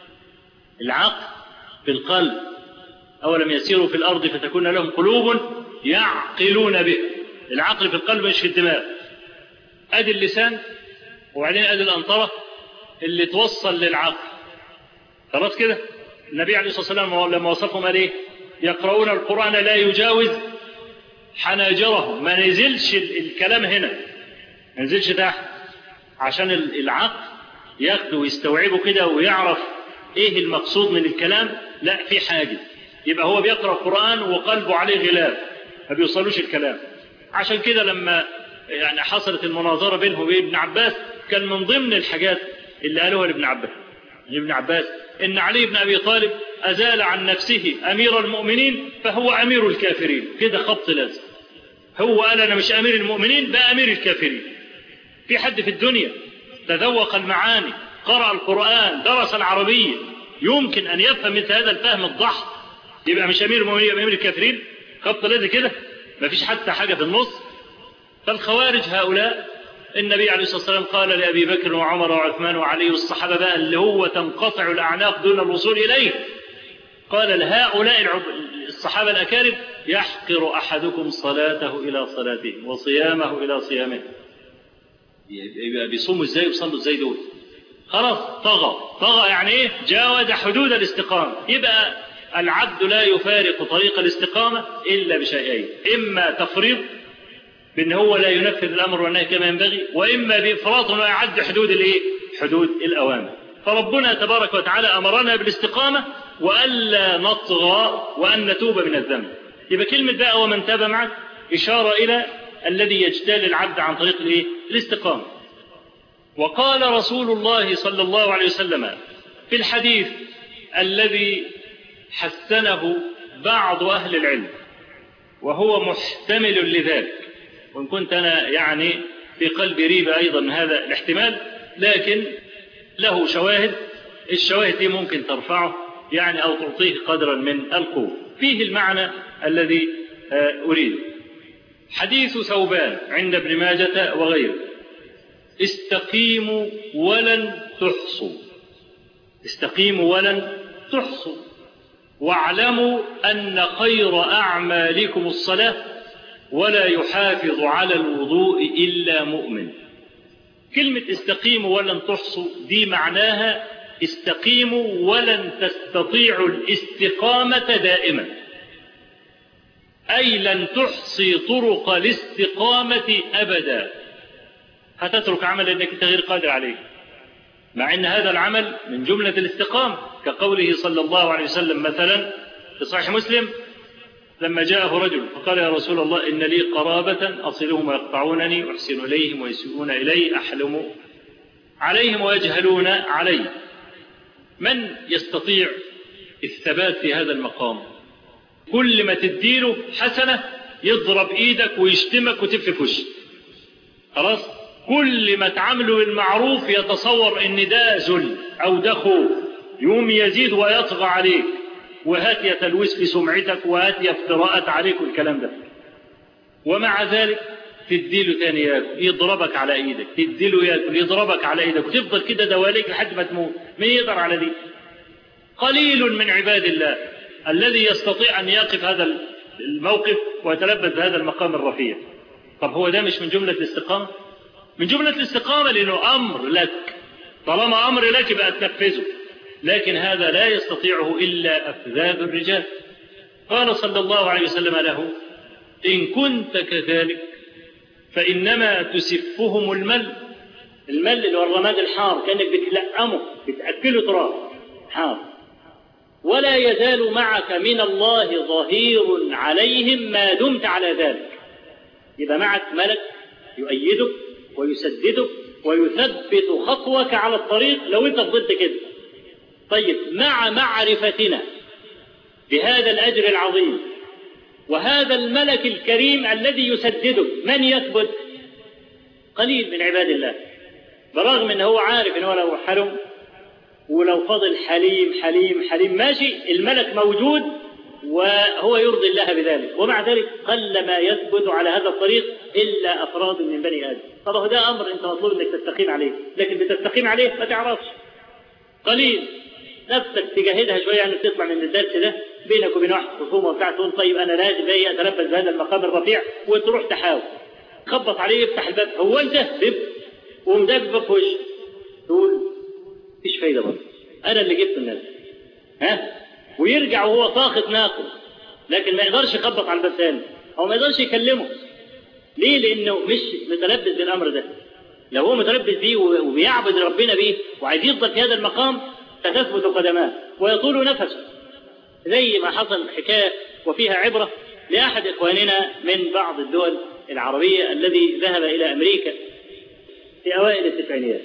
العقل في القلب. أولم يسيروا في الأرض فتكون لهم قلوب يعقلون به. العقل في القلب مش في الدماغ. أدي اللسان وبعدين أدي الأنطرة اللي توصل للعقل. خلاص كده. النبي عليه الصلاة والسلام لما وصفهم قال إيه؟ يقرؤون القرآن لا يجاوز حناجرهم. ما نزلش الكلام هنا، ما نزلش تحت، عشان العقل ياخده ويستوعبه كده ويعرف ايه المقصود من الكلام. لا، في حاجة. يبقى هو بيقرأ القرآن وقلبه عليه غلاف ما بيوصلوش الكلام. عشان كده لما يعني حصلت المناظرة بينه وبين ابن عباس كان من ضمن الحاجات اللي قالوها لابن عباس ابن عباس إن علي بن أبي طالب أزال عن نفسه أمير المؤمنين فهو أمير الكافرين. كده خبط لازم. هو قال أنا مش أمير المؤمنين، بقى أمير الكافرين. في حد في الدنيا تذوق المعاني، قرأ القرآن، درس العربية، يمكن أن يفهم مثل هذا الفهم الضحك يبقى مش أمير المؤمنين، يبقى أمير الكافرين؟ خبط لازم كده، ما فيش حتى حاجة في النص. فالخوارج هؤلاء النبي عليه الصلاة والسلام قال لأبي بكر وعمر وعثمان وعلي والصحابة بقى اللي هو تنقطع الأعناق دون الوصول إليه، قال لهؤلاء الصحابة الأكارم يحقر أحدكم صلاته إلى صلاته وصيامه إلى صيامه. يبقى بيصوموا إزاي ويصلوا إزاي دول؟ خلاص طغى. طغى يعني إيه؟ جاوز حدود الاستقامة. يبقى العبد لا يفارق طريق الاستقامة إلا بشيئين: إما تفريط بأن هو لا ينفذ الأمر والنهي كما ينبغي، وإما بإفراط ويعد حدود الإيه؟ حدود الأوامر. فربنا تبارك وتعالى أمرنا بالاستقامة وألا نطغى وأن نتوب من الذنب. يبقى كلمة بقى ومن تاب معك إشارة إلى الذي يجتال العبد عن طريق الإيه؟ الاستقامة. وقال رسول الله صلى الله عليه وسلم في الحديث الذي حسنه بعض أهل العلم وهو محتمل لذلك، وإن كنت أنا يعني في قلبي ريبة أيضا من هذا الاحتمال، لكن له شواهد. الشواهد دي ممكن ترفعه يعني أو تعطيه قدرا من القوة. فيه المعنى الذي أريد. حديث ثوبان عند ابن ماجة وغيره: استقيموا ولن تحصوا، استقيموا ولن تحصوا، واعلموا أن خير أعمالكم الصلاة ولا يحافظ على الوضوء إلا مؤمن. كلمة استقيموا ولن تحصوا دي معناها استقيموا ولن تستطيعوا الاستقامة دائما، أي لن تحصي طرق الاستقامة أبدا. هتترك عمل أنك أنت غير قادر عليه، مع أن هذا العمل من جملة الاستقامة، كقوله صلى الله عليه وسلم مثلا في صحيح مسلم لما جاءه رجل فقال: يا رسول الله إن لي قرابة أصلهم ويقطعونني وأحسن إليهم ويسيئون إلي، أحلم عليهم ويجهلون علي. من يستطيع الثبات في هذا المقام؟ كل ما تديله حسنة يضرب إيدك ويشتمك وتف وشك. خلاص؟ كل ما تعمله بالمعروف يتصور إن ده ذل أو ده خوف، يوم يزيد ويطغى عليك، وهات يتلوث في سمعتك، وهات يفتراءات عليك والكلام ده. ومع ذلك تديله تاني ياكل، يضربك على ايدك، تديله ياكل، يضربك على ايدك، وتفضل كده دواليك لحد ما تموت. مين يقدر على دي؟ قليل من عباد الله الذي يستطيع ان يقف هذا الموقف ويتلبس بهذا المقام الرفيع. طب هو ده مش من جملة الاستقامة؟ من جملة الاستقامة، لأنه أمر لك، طالما أمر لك بقى تنفذه. لكن هذا لا يستطيعه إلا أفذاذ الرجال. قال صلى الله عليه وسلم له: إن كنت كذلك فإنما تسفهم المل. المل اللي هو الرماد الحار، كأنك بتلقمه بتأكله تراب حار. ولا يزال معك من الله ظهير عليهم ما دمت على ذلك. يبقى معك ملك يؤيدك ويسددك ويثبت خطوك على الطريق لو انت فضلت كده. طيب، مع معرفتنا بهذا الأجر العظيم وهذا الملك الكريم الذي يسددك، من يثبت؟ قليل من عباد الله، برغم ان هو عارف ان هو لو حرم ولو فضل حليم حليم حليم ماشي، الملك موجود وهو يرضي الله بذلك، ومع ذلك قل ما يثبت على هذا الطريق إلا أفراد من بني آدم. طبعا ده أمر أنت مطلوب أنك تستقيم عليه، لكن بتستقيم عليه ما تعرفش، قليل. نفسك تجاهدها شوية أنك تطلع من الدرس ده بينك وبين واحد خصومة وبتاع، تقول طيب أنا لازم إيه أتلبس بهذا المقام الرفيع، وتروح تحاول خبط عليه يفتح الباب، هو أنت دب ومداب الباب في وشه، تقول مفيش فايدة برضه، أنا اللي جبت الناس، ها؟ ويرجع وهو ساخط ناقص، لكن ما يقدرش يخبط على الباب ثاني أو ما يقدرش يكلمه. ليه؟ لأنه مش متلبس بالأمر ده. لو هو متلبس بيه وبيعبد ربنا بيه وعايز يفضل في هذا المقام ستثبت قدماه ويطول نفسه. زي ما حصل حكاية وفيها عبرة لأحد إخواننا من بعض الدول العربية الذي ذهب إلى أمريكا في أوائل التسعينيات.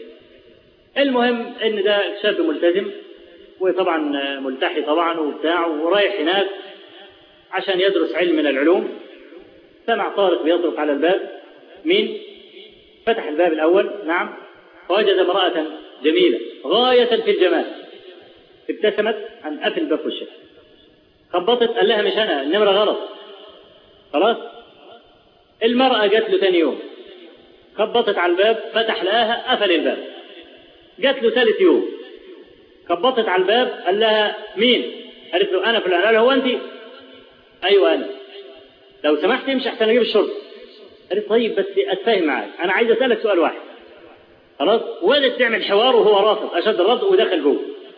المهم إن ده شاب ملتزم وطبعا ملتحي طبعا وبتاع، ورايح هناك عشان يدرس علم من العلوم. سمع طارق بيطرق على الباب. مين؟ فتح الباب الأول، نعم، فوجد امرأة جميلة غاية في الجمال، ابتسمت عن قفل الباب في وشها، خبطت، قال لها مش أنا، النمرة غلط. خلاص. المرأة جات له ثاني يوم، خبطت على الباب، فتح لها، قفل الباب. جات له ثالث يوم، خبطت على الباب، قال لها مين؟ قالت له أنا فلان. قال له هو أنت؟ أيوة أنا. لو سمحت امشي أحسن أجيب الشرطة. قالت طيب بس أتفاهم معاك، أنا عايز أسألك سؤال واحد. خلاص. وبدأت تعمل حوار وهو رافض، أشد الرفض ودخل جوه.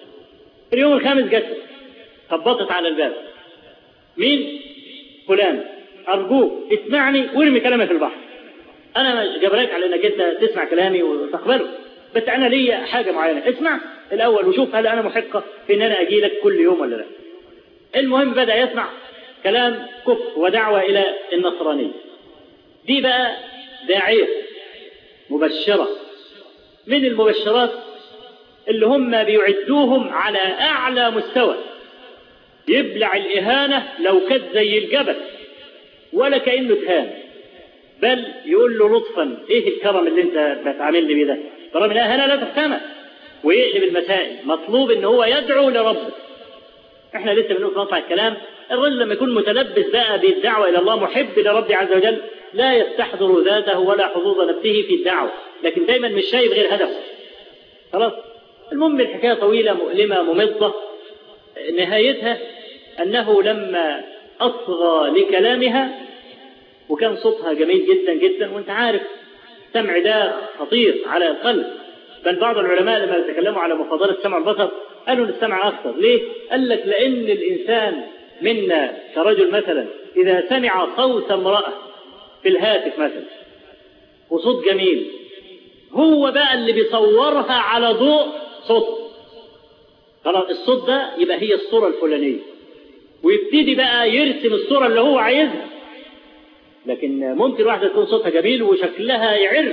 في اليوم الخامس جت خبطت على الباب. مين؟ فلان. أرجوك اسمعني وارمي كلامي في البحر. أنا مش جبرك على إنك أنت تسمع كلامي وتقبله، بس أنا ليا حاجة معينة، اسمع الأول وشوف هل أنا محقة في إن أنا أجي لك كل يوم ولا لا. المهم بدأ يسمع كلام كفر ودعوة إلى النصرانية. دي بقى داعية مبشرة من المبشرات اللي هم بيعدوهم على أعلى مستوى، يبلع الإهانة لو كانت زي الجبل ولا كأنه تهان، بل يقول له لطفا إيه الكرم اللي أنت بتعاملني بيه ده؟ كرم الإهانة لا تحتمل، ويقلب المسائل. مطلوب إن هو يدعو لربه. إحنا لسه بنقول في مطلع الكلام، الرجل لما يكون متلبس بقى بالدعوة إلى الله محب لرب عز وجل لا يستحضر ذاته ولا حظوظ نفسه في الدعوة، لكن دايما مش شايف غير هدفه. خلاص. المهم الحكاية طويلة مؤلمة ممضة، نهايتها أنه لما أصغى لكلامها وكان صوتها جميل جدا جدا، وانت عارف السمع ده خطير على القلب، بل بعض العلماء لما يتكلموا على مفاضلة السمع والبصر قالوا ان السمع أكثر. ليه؟ قال لك لأن الإنسان منا كرجل مثلا إذا سمع صوت امرأة في الهاتف مثلا وصوت جميل، هو بقى اللي بيصورها على ضوء صوت، خلاص الصوت ده يبقى هي الصورة الفلانية، ويبتدي بقى يرسم الصورة اللي هو عايزها. لكن ممكن واحدة تكون صوتها جميل وشكلها يعر،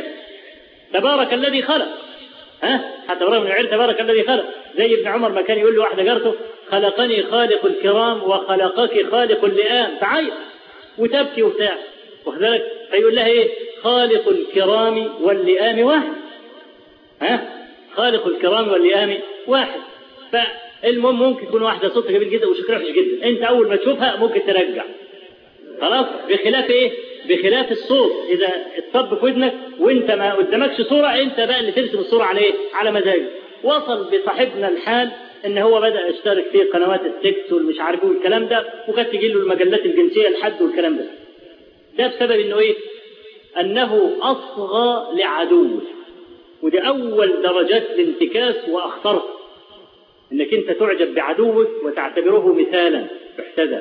تبارك الذي خلق، ها حتى برغم يعر تبارك الذي خلق. زي ابن عمر ما كان يقول له واحدة جارته خلقني خالق الكرام وخلقك خالق اللئام، تعيط وتبكي وبتاع، وكذلك فيقول لها ايه؟ خالق الكرام واللئام واحد، ها خالق الكرام واللئام واحد. فالمهم ممكن تكون واحدة صوتها جميل جدا وشكلها وحش جدا، انت اول ما تشوفها ممكن ترجع، خلاص. بخلاف ايه؟ بخلاف الصوت اذا اتصب في ودنك وانت ما قدامكش صورة، انت بقى اللي ترسم الصورة على ايه؟ على مزاجك. وصل بصاحبنا الحال ان هو بدأ يشترك في قنوات السكس والمش عارف والكلام ده، وكانت تجي له المجلات الجنسية لحد والكلام ده. ده بسبب انه ايه؟ انه اصغى لعدوه، ودي اول درجات الانتكاس واخطرها، انك انت تعجب بعدوك وتعتبره مثالا يحتذى.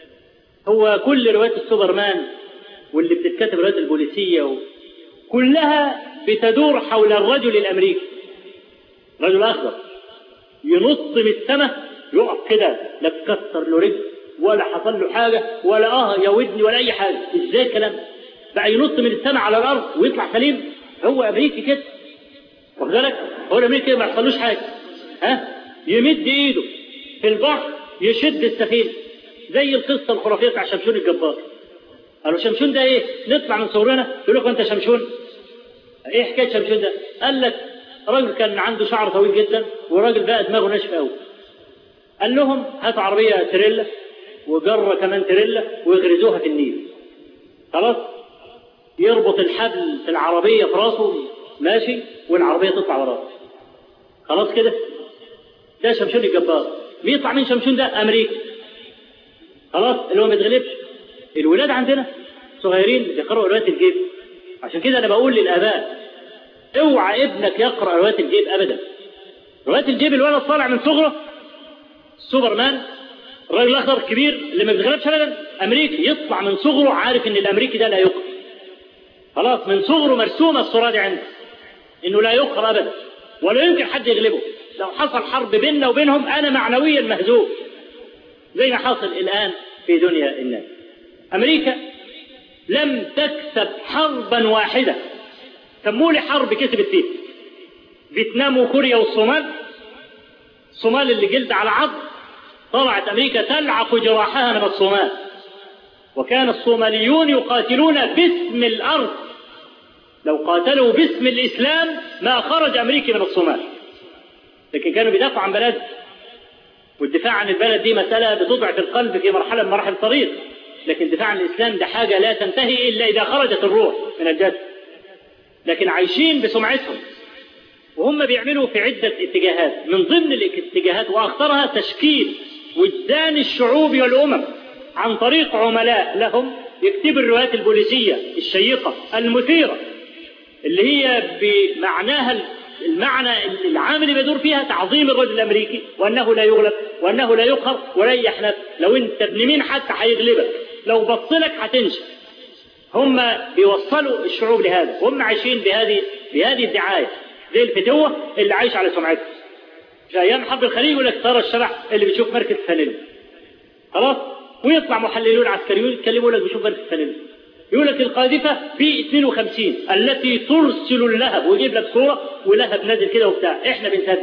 هو كل روايات السوبرمان واللي بتتكتب روايات البوليسية كلها بتدور حول الرجل الأمريكي، رجل أخضر ينط من السماء يقف كده، لا تكسر له رجل ولا حصل له حاجة ولا اه يا ودني ولا أي حاجة. إزاي الكلام بقى ينط من السماء على الأرض ويطلع سليم؟ هو أمريكي كده، واخد بالك؟ هو الأمريكي ما يحصلوش حاجة، ها يمد إيده في البحر يشد السفينة زي القصة الخرافية بتاع شمشون الجبار. قالوا شمشون ده إيه؟ نطلع من صورنا يقول لك أنت شمشون؟ إيه حكاية شمشون ده؟ قال لك راجل كان عنده شعر طويل جدا وراجل بقى دماغه ناشفة قوي. قال لهم هاتوا عربية تريلا وجرة كمان تريلا ويغرزوها في النيل. خلاص؟ يربط الحبل في العربية في راسه ماشي والعربية تطلع وراه. خلاص كده؟ ده شمشون الجبار. بيطلع من شمشون ده أمريكا. خلاص؟ اللي هو ما يتغلبش. الولاد عندنا صغيرين بيقرأوا روايات الجيب. عشان كده أنا بقول للآباء اوعى ابنك يقرأ روايات الجيب أبدا. روايات الجيب الولد طالع من صغره سوبرمان، الراجل الأخضر الكبير اللي ما بيتغلبش أبدا أمريكي، يطلع من صغره عارف إن الأمريكي ده لا يقرأ. خلاص من صغره مرسومة الصورة دي عنده إنه لا يقرأ أبدا ولا يمكن حد يغلبه. لو حصل حرب بيننا وبينهم أنا معنويا مهزوم زي ما حاصل الآن في دنيا الناس. أمريكا لم تكسب حربا واحدة. سموا لي حرب كسبت فيه. فيتنام وكوريا والصومال. الصومال اللي جلد على عظم طلعت أمريكا تلعق جراحها من الصومال، وكان الصوماليون يقاتلون باسم الأرض. لو قاتلوا باسم الإسلام ما خرج أمريكي من الصومال، لكن كانوا بيدافعوا عن بلد، والدفاع عن البلد دي مسألة بتضعف القلب في مرحلة من مراحل الطريق، لكن الدفاع عن الإسلام ده حاجة لا تنتهي إلا إذا خرجت الروح من الجسد. لكن عايشين بسمعتهم، وهم بيعملوا في عدة اتجاهات. من ضمن الاتجاهات وأخطرها تشكيل وجدان الشعوب والأمم عن طريق عملاء لهم يكتبوا الروايات البوليسية الشيقة المثيرة اللي هي بمعناها المعنى العام اللي بيدور فيها تعظيم الرجل الأمريكي وأنه لا يغلب وأنه لا يقهر ولا يحنف. لو أنت ابن مين حتى هيغلبك، لو بصلك هتنشف. هم بيوصلوا الشعوب لهذا، وهم عايشين بهذه بهذه الدعاية زي الفتوة اللي عايش على سمعته. في أيام حرب الخليج يقول لك ترى الشبح اللي بيشوف مركز فانيلا. خلاص؟ ويطلع محللون عسكريون يتكلموا لك بيشوف مركز فانيلا. يقول لك القاذفة في اثنين وخمسين التي ترسل اللهب، ويجيب لك صورة ولهب نازل كده وبتاع. احنا بنصدق.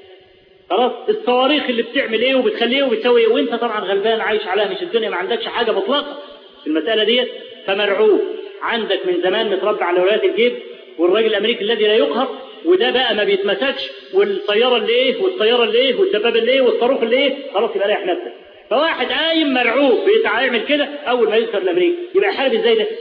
خلاص؟ الصواريخ اللي بتعمل ايه وبتخليه ايه وبتسوي ايه، وانت طبعا غلبان عايش عليها، مش الدنيا ما عندكش حاجة مطلقة في المسألة ديت، فمرعوب. عندك من زمان متربى على ولايات الجيب والراجل الامريكي الذي لا يقهر، وده بقى ما بيتمسكش، والطيارة اللي ايه والطيارة اللي ايه والدبابة اللي ايه والصاروخ اللي ايه، خلاص يبقى ريح نفسك. فواحد قايم مرعوب بيتعامل كده اول ما يذكر الامريكي يبقى يحارب ازاي ده؟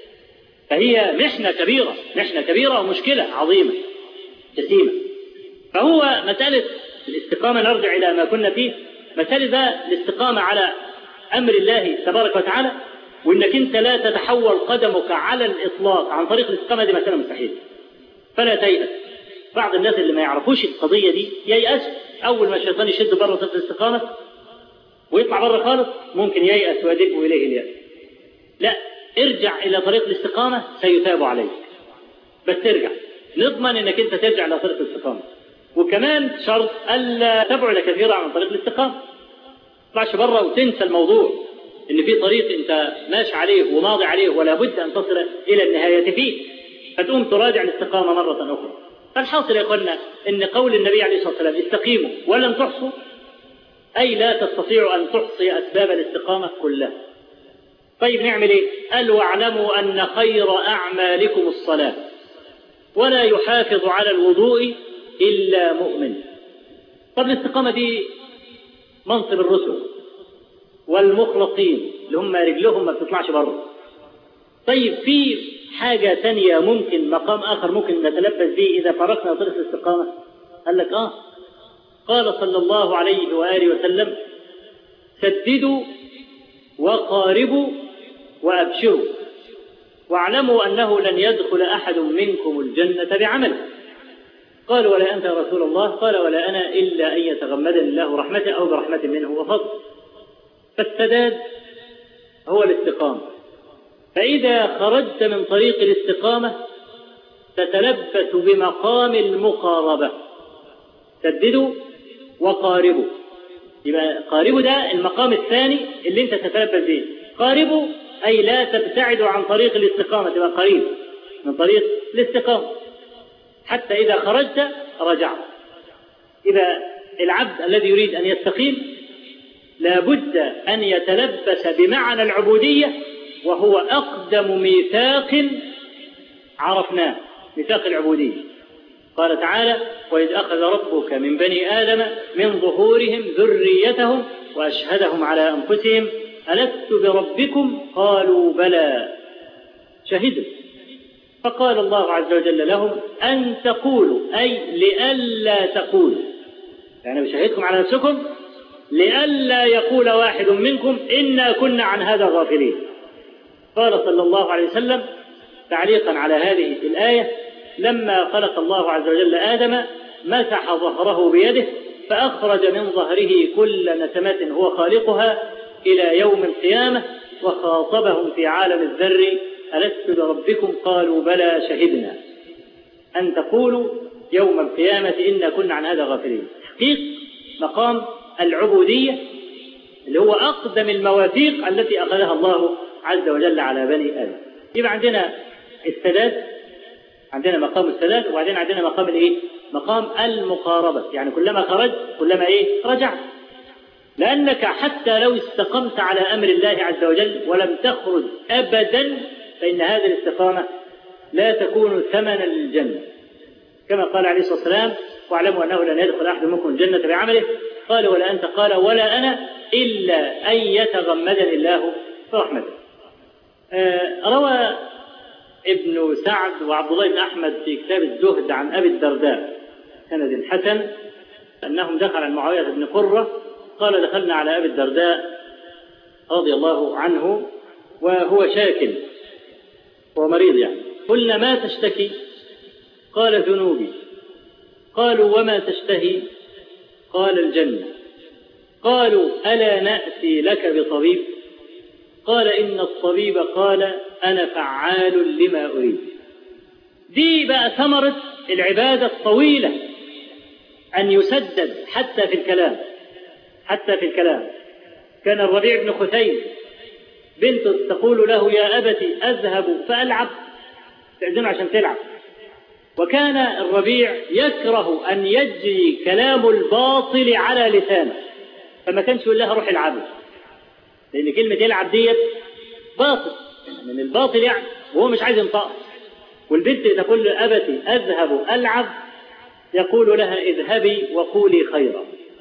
فهي محنة كبيرة، محنة كبيرة ومشكلة عظيمة جسيمة. فهو مسألة الاستقامة، نرجع إلى ما كنا فيه، مسألة ده الاستقامة على أمر الله تبارك وتعالى، وإنك أنت لا تتحول قدمك على الإطلاق عن طريق الاستقامة، دي مسألة مستحيلة. فلا تيأس. بعض الناس اللي ما يعرفوش القضية دي ييأس أول ما الشيطان يشد بره طريق الاستقامة ويطلع بره خالص، ممكن ييأس ويدب إليه اليأس. لا، ارجع إلى طريق الاستقامة سيثاب عليك، بس ترجع، نضمن إنك أنت ترجع إلى طريق الاستقامة. وكمان شرط ألا تبعد كثيرا عن طريق الاستقامة. ما تطلعش بره وتنسى الموضوع إن في طريق أنت ماشي عليه وماضي عليه ولا بد أن تصل إلى النهاية فيه، فتقوم تراجع الاستقامة مرة أخرى. فالحاصل يا أخوانا إن قول النبي عليه الصلاة والسلام استقيموا ولن تحصوا، أي لا تستطيعوا أن تحصي أسباب الاستقامة كلها. طيب نعمل إيه؟ قال واعلموا أن خير أعمالكم الصلاة ولا يحافظ على الوضوء إلا مؤمن. طب الاستقامة دي منصب الرسل والمخلصين اللي هم رجلهم ما بتطلعش بره. طيب في حاجة تانية ممكن، مقام آخر ممكن نتلبس به إذا فرقنا طريق الاستقامة؟ قال لك آه قال صلى الله عليه وآله وسلم سددوا وقاربوا وأبشروا واعلموا أنه لن يدخل أحد منكم الجنة بعمله. قالوا ولا أنت يا رسول الله؟ قال ولا أنا إلا أن يتغمدني الله رحمته أو برحمة منه وفضل. فالسداد هو الاستقامة. فإذا خرجت من طريق الاستقامة تتلبس بمقام المقاربة. سددوا وقاربوا، يبقى قاربوا ده المقام الثاني اللي انت تتلبس به. قاربوا أي لا تبتعدوا عن طريق الاستقامة، تبقى قريب من طريق الاستقامة حتى إذا خرجت رجعت. إذا العبد الذي يريد أن يستقيم لابد أن يتلبس بمعنى العبودية، وهو أقدم ميثاق عرفناه، ميثاق العبودية. قال تعالى: وإذ أخذ ربك من بني آدم من ظهورهم ذريتهم وأشهدهم على أنفسهم ألست بربكم قالوا بلى شهدوا. فقال الله عز وجل لهم أن تقولوا، أي لئلا تقولوا، يعني بشهدكم على نفسكم لئلا يقول واحد منكم إنا كنا عن هذا غافلين. قال صلى الله عليه وسلم تعليقا على هذه الآية: لما خلق الله عز وجل آدم مسح ظهره بيده فأخرج من ظهره كل نسمة هو خالقها إلى يوم القيامة، وخاطبهم في عالم الذر: ألست بربكم قالوا بلى شهدنا أن تقولوا يوم القيامة إنا كنا عن هذا غافلين. تحقيق مقام العبودية اللي هو أقدم المواثيق التي أخذها الله عز وجل على بني آدم. يبقى عندنا السداد، عندنا مقام السداد، وبعدين عندنا مقام الايه؟ مقام المقاربة، يعني كلما خرج كلما ايه؟ رجعت. لأنك حتى لو استقمت على أمر الله عز وجل ولم تخرج أبدا فإن هذه الاستقامة لا تكون ثمنا للجنة، كما قال عليه الصلاة والسلام: واعلموا أنه لن يدخل أحد منكم الجنة بعمله. قال: ولا أنت؟ قال: ولا أنا، إلا أن يتغمدني الله برحمته. آه روى ابن سعد وعبد الله بن أحمد في كتاب الزهد عن أبي الدرداء سند حسن أنهم دخلوا على معاوية بن قرة، قال: دخلنا على أبي الدرداء رضي الله عنه وهو شاكل ومريض يعني، قلنا: ما تشتكي؟ قال: ذنوبي. قالوا: وما تشتهي؟ قال: الجنة. قالوا: ألا نأتي لك بطبيب؟ قال: إن الطبيب قال أنا فعال لما أريد. دي بقى ثمرة العبادة الطويلة، أن يسدد حتى في الكلام، حتى في الكلام. كان الربيع بن خثيم بنته تقول له: يا أبتي أذهب فألعب، تأذنه عشان تلعب. وكان الربيع يكره أن يجري كلام الباطل على لسانه، فما كانش يقول لها روح العب، لأن كلمة يلعب ديت باطل من الباطل يعني، وهو مش عايز ينطق. والبنت تقول له: أبتي أذهب ألعب، يقول لها: اذهبي وقولي خيرا.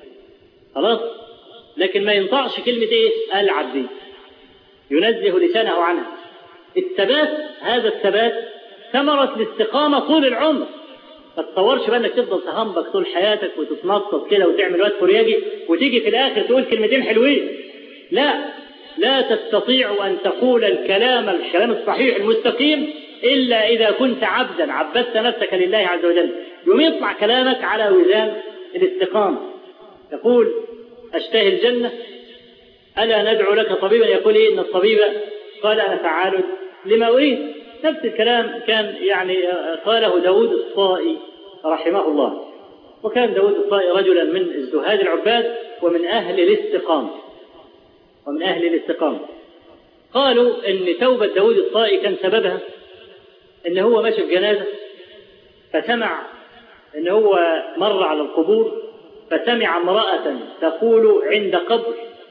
خلاص، لكن ما ينطقش كلمة إيه؟ ألعب دي، ينزه لسانه عنها. الثبات، هذا الثبات ثمرة الاستقامة طول العمر. ما تتصورش بقى انك تفضل تهنبك طول حياتك وتتنطط كده وتعمل وقت فرياجي وتيجي في الاخر تقول كلمتين حلوين. لا، لا تستطيع ان تقول الكلام الكلام الصحيح المستقيم الا اذا كنت عبدا عبدت نفسك لله عز وجل. يوم يطلع كلامك على وزان الاستقامة. تقول: اشتهي الجنة، الا ندعو لك طبيبا؟ يقول إيه؟ ان الطبيب قال انا فعال لما اريد. نفس الكلام كان يعني قاله داود الطائي رحمه الله. وكان داود الطائي رجلا من الزهاد العباد ومن أهل الاستقامة ومن أهل الاستقامة. قالوا إن توبة داود الطائي كان سببها إن هو ماشي في جنازة، فسمع إن هو مر على القبور، فسمع امرأة تقول عند قبر: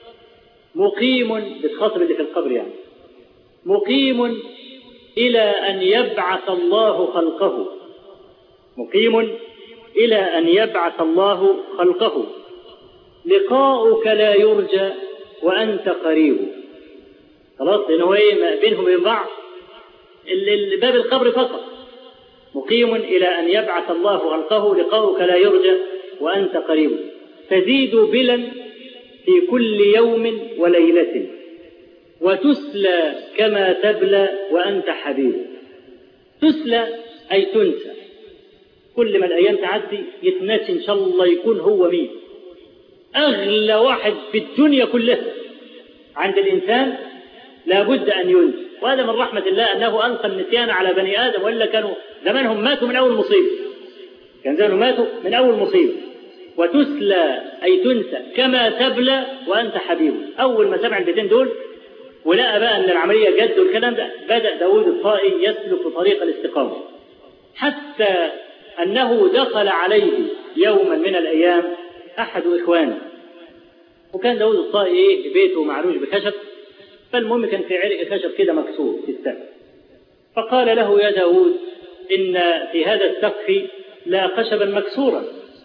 مقيم، بتخاطب اللي في القبر يعني، مقيم إلى أن يبعث الله خلقه، مقيم إلى أن يبعث الله خلقه، لقاؤك لا يرجى وأنت قريب. خلاص، لأنه إيه بينهم وبين بعض باب القبر فقط. مقيم إلى أن يبعث الله خلقه، لقاؤك لا يرجى وأنت قريب. تزيد بلا في كل يوم وليلة، وتسلى كما تبلى وأنت حبيب. تسلى أي تنسى، كل ما الأيام تعدي يتنسي إن شاء الله يكون هو مين. أغلى واحد في الدنيا كلها عند الإنسان لابد أن ينسى، وهذا من رحمة الله أنه ألقى النسيان على بني آدم، وإلا كانوا زمانهم ماتوا من أول مصيبة، كان زمانهم ماتوا من أول مصيبة. وتسلى أي تنسى كما تبلى وأنت حبيب. أول ما سمع البيتين دول ولقى بقى أن العملية جد والكلام ده، بدأ داود الطائي يسلك طريق الاستقامة، حتى أنه دخل عليه يوما من الأيام أحد إخوانه، وكان داود الطائي إيه بيته معروش بخشب، فالمهم كان في عرق خشب كده مكسور في السقف، فقال له يا داود إن في هذا السقف لا خشبا مكسورا.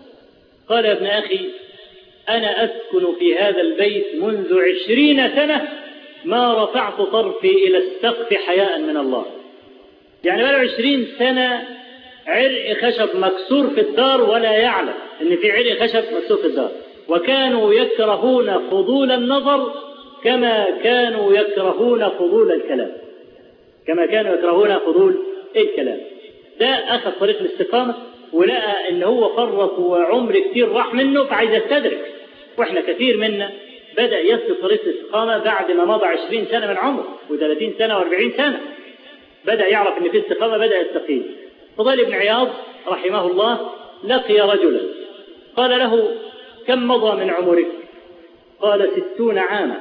قال يا ابن أخي أنا أسكن في هذا البيت منذ عشرين سنة ما رفعت طرفي إلى السقف حياء من الله. يعني بقى عشرين سنة عرق خشب مكسور في الدار ولا يعلم إن في عرق خشب مكسور في الدار. وكانوا يكرهون فضول النظر كما كانوا يكرهون فضول الكلام، كما كانوا يكرهون فضول الكلام. ده أخذ طريق الاستقامة ولقى إن هو فرط وعمر كتير راح منه فعايز يستدرك. وإحنا كثير منا بدأ يسلك طريق الاستقامة بعد ما مضى عشرين سنة من عمره وثلاثين سنة وأربعين سنة، بدأ يعرف إن في استقامة، بدأ يستقيم. فضيل بن عياض رحمه الله لقي رجلا قال له كم مضى من عمرك؟ قال ستون عاما.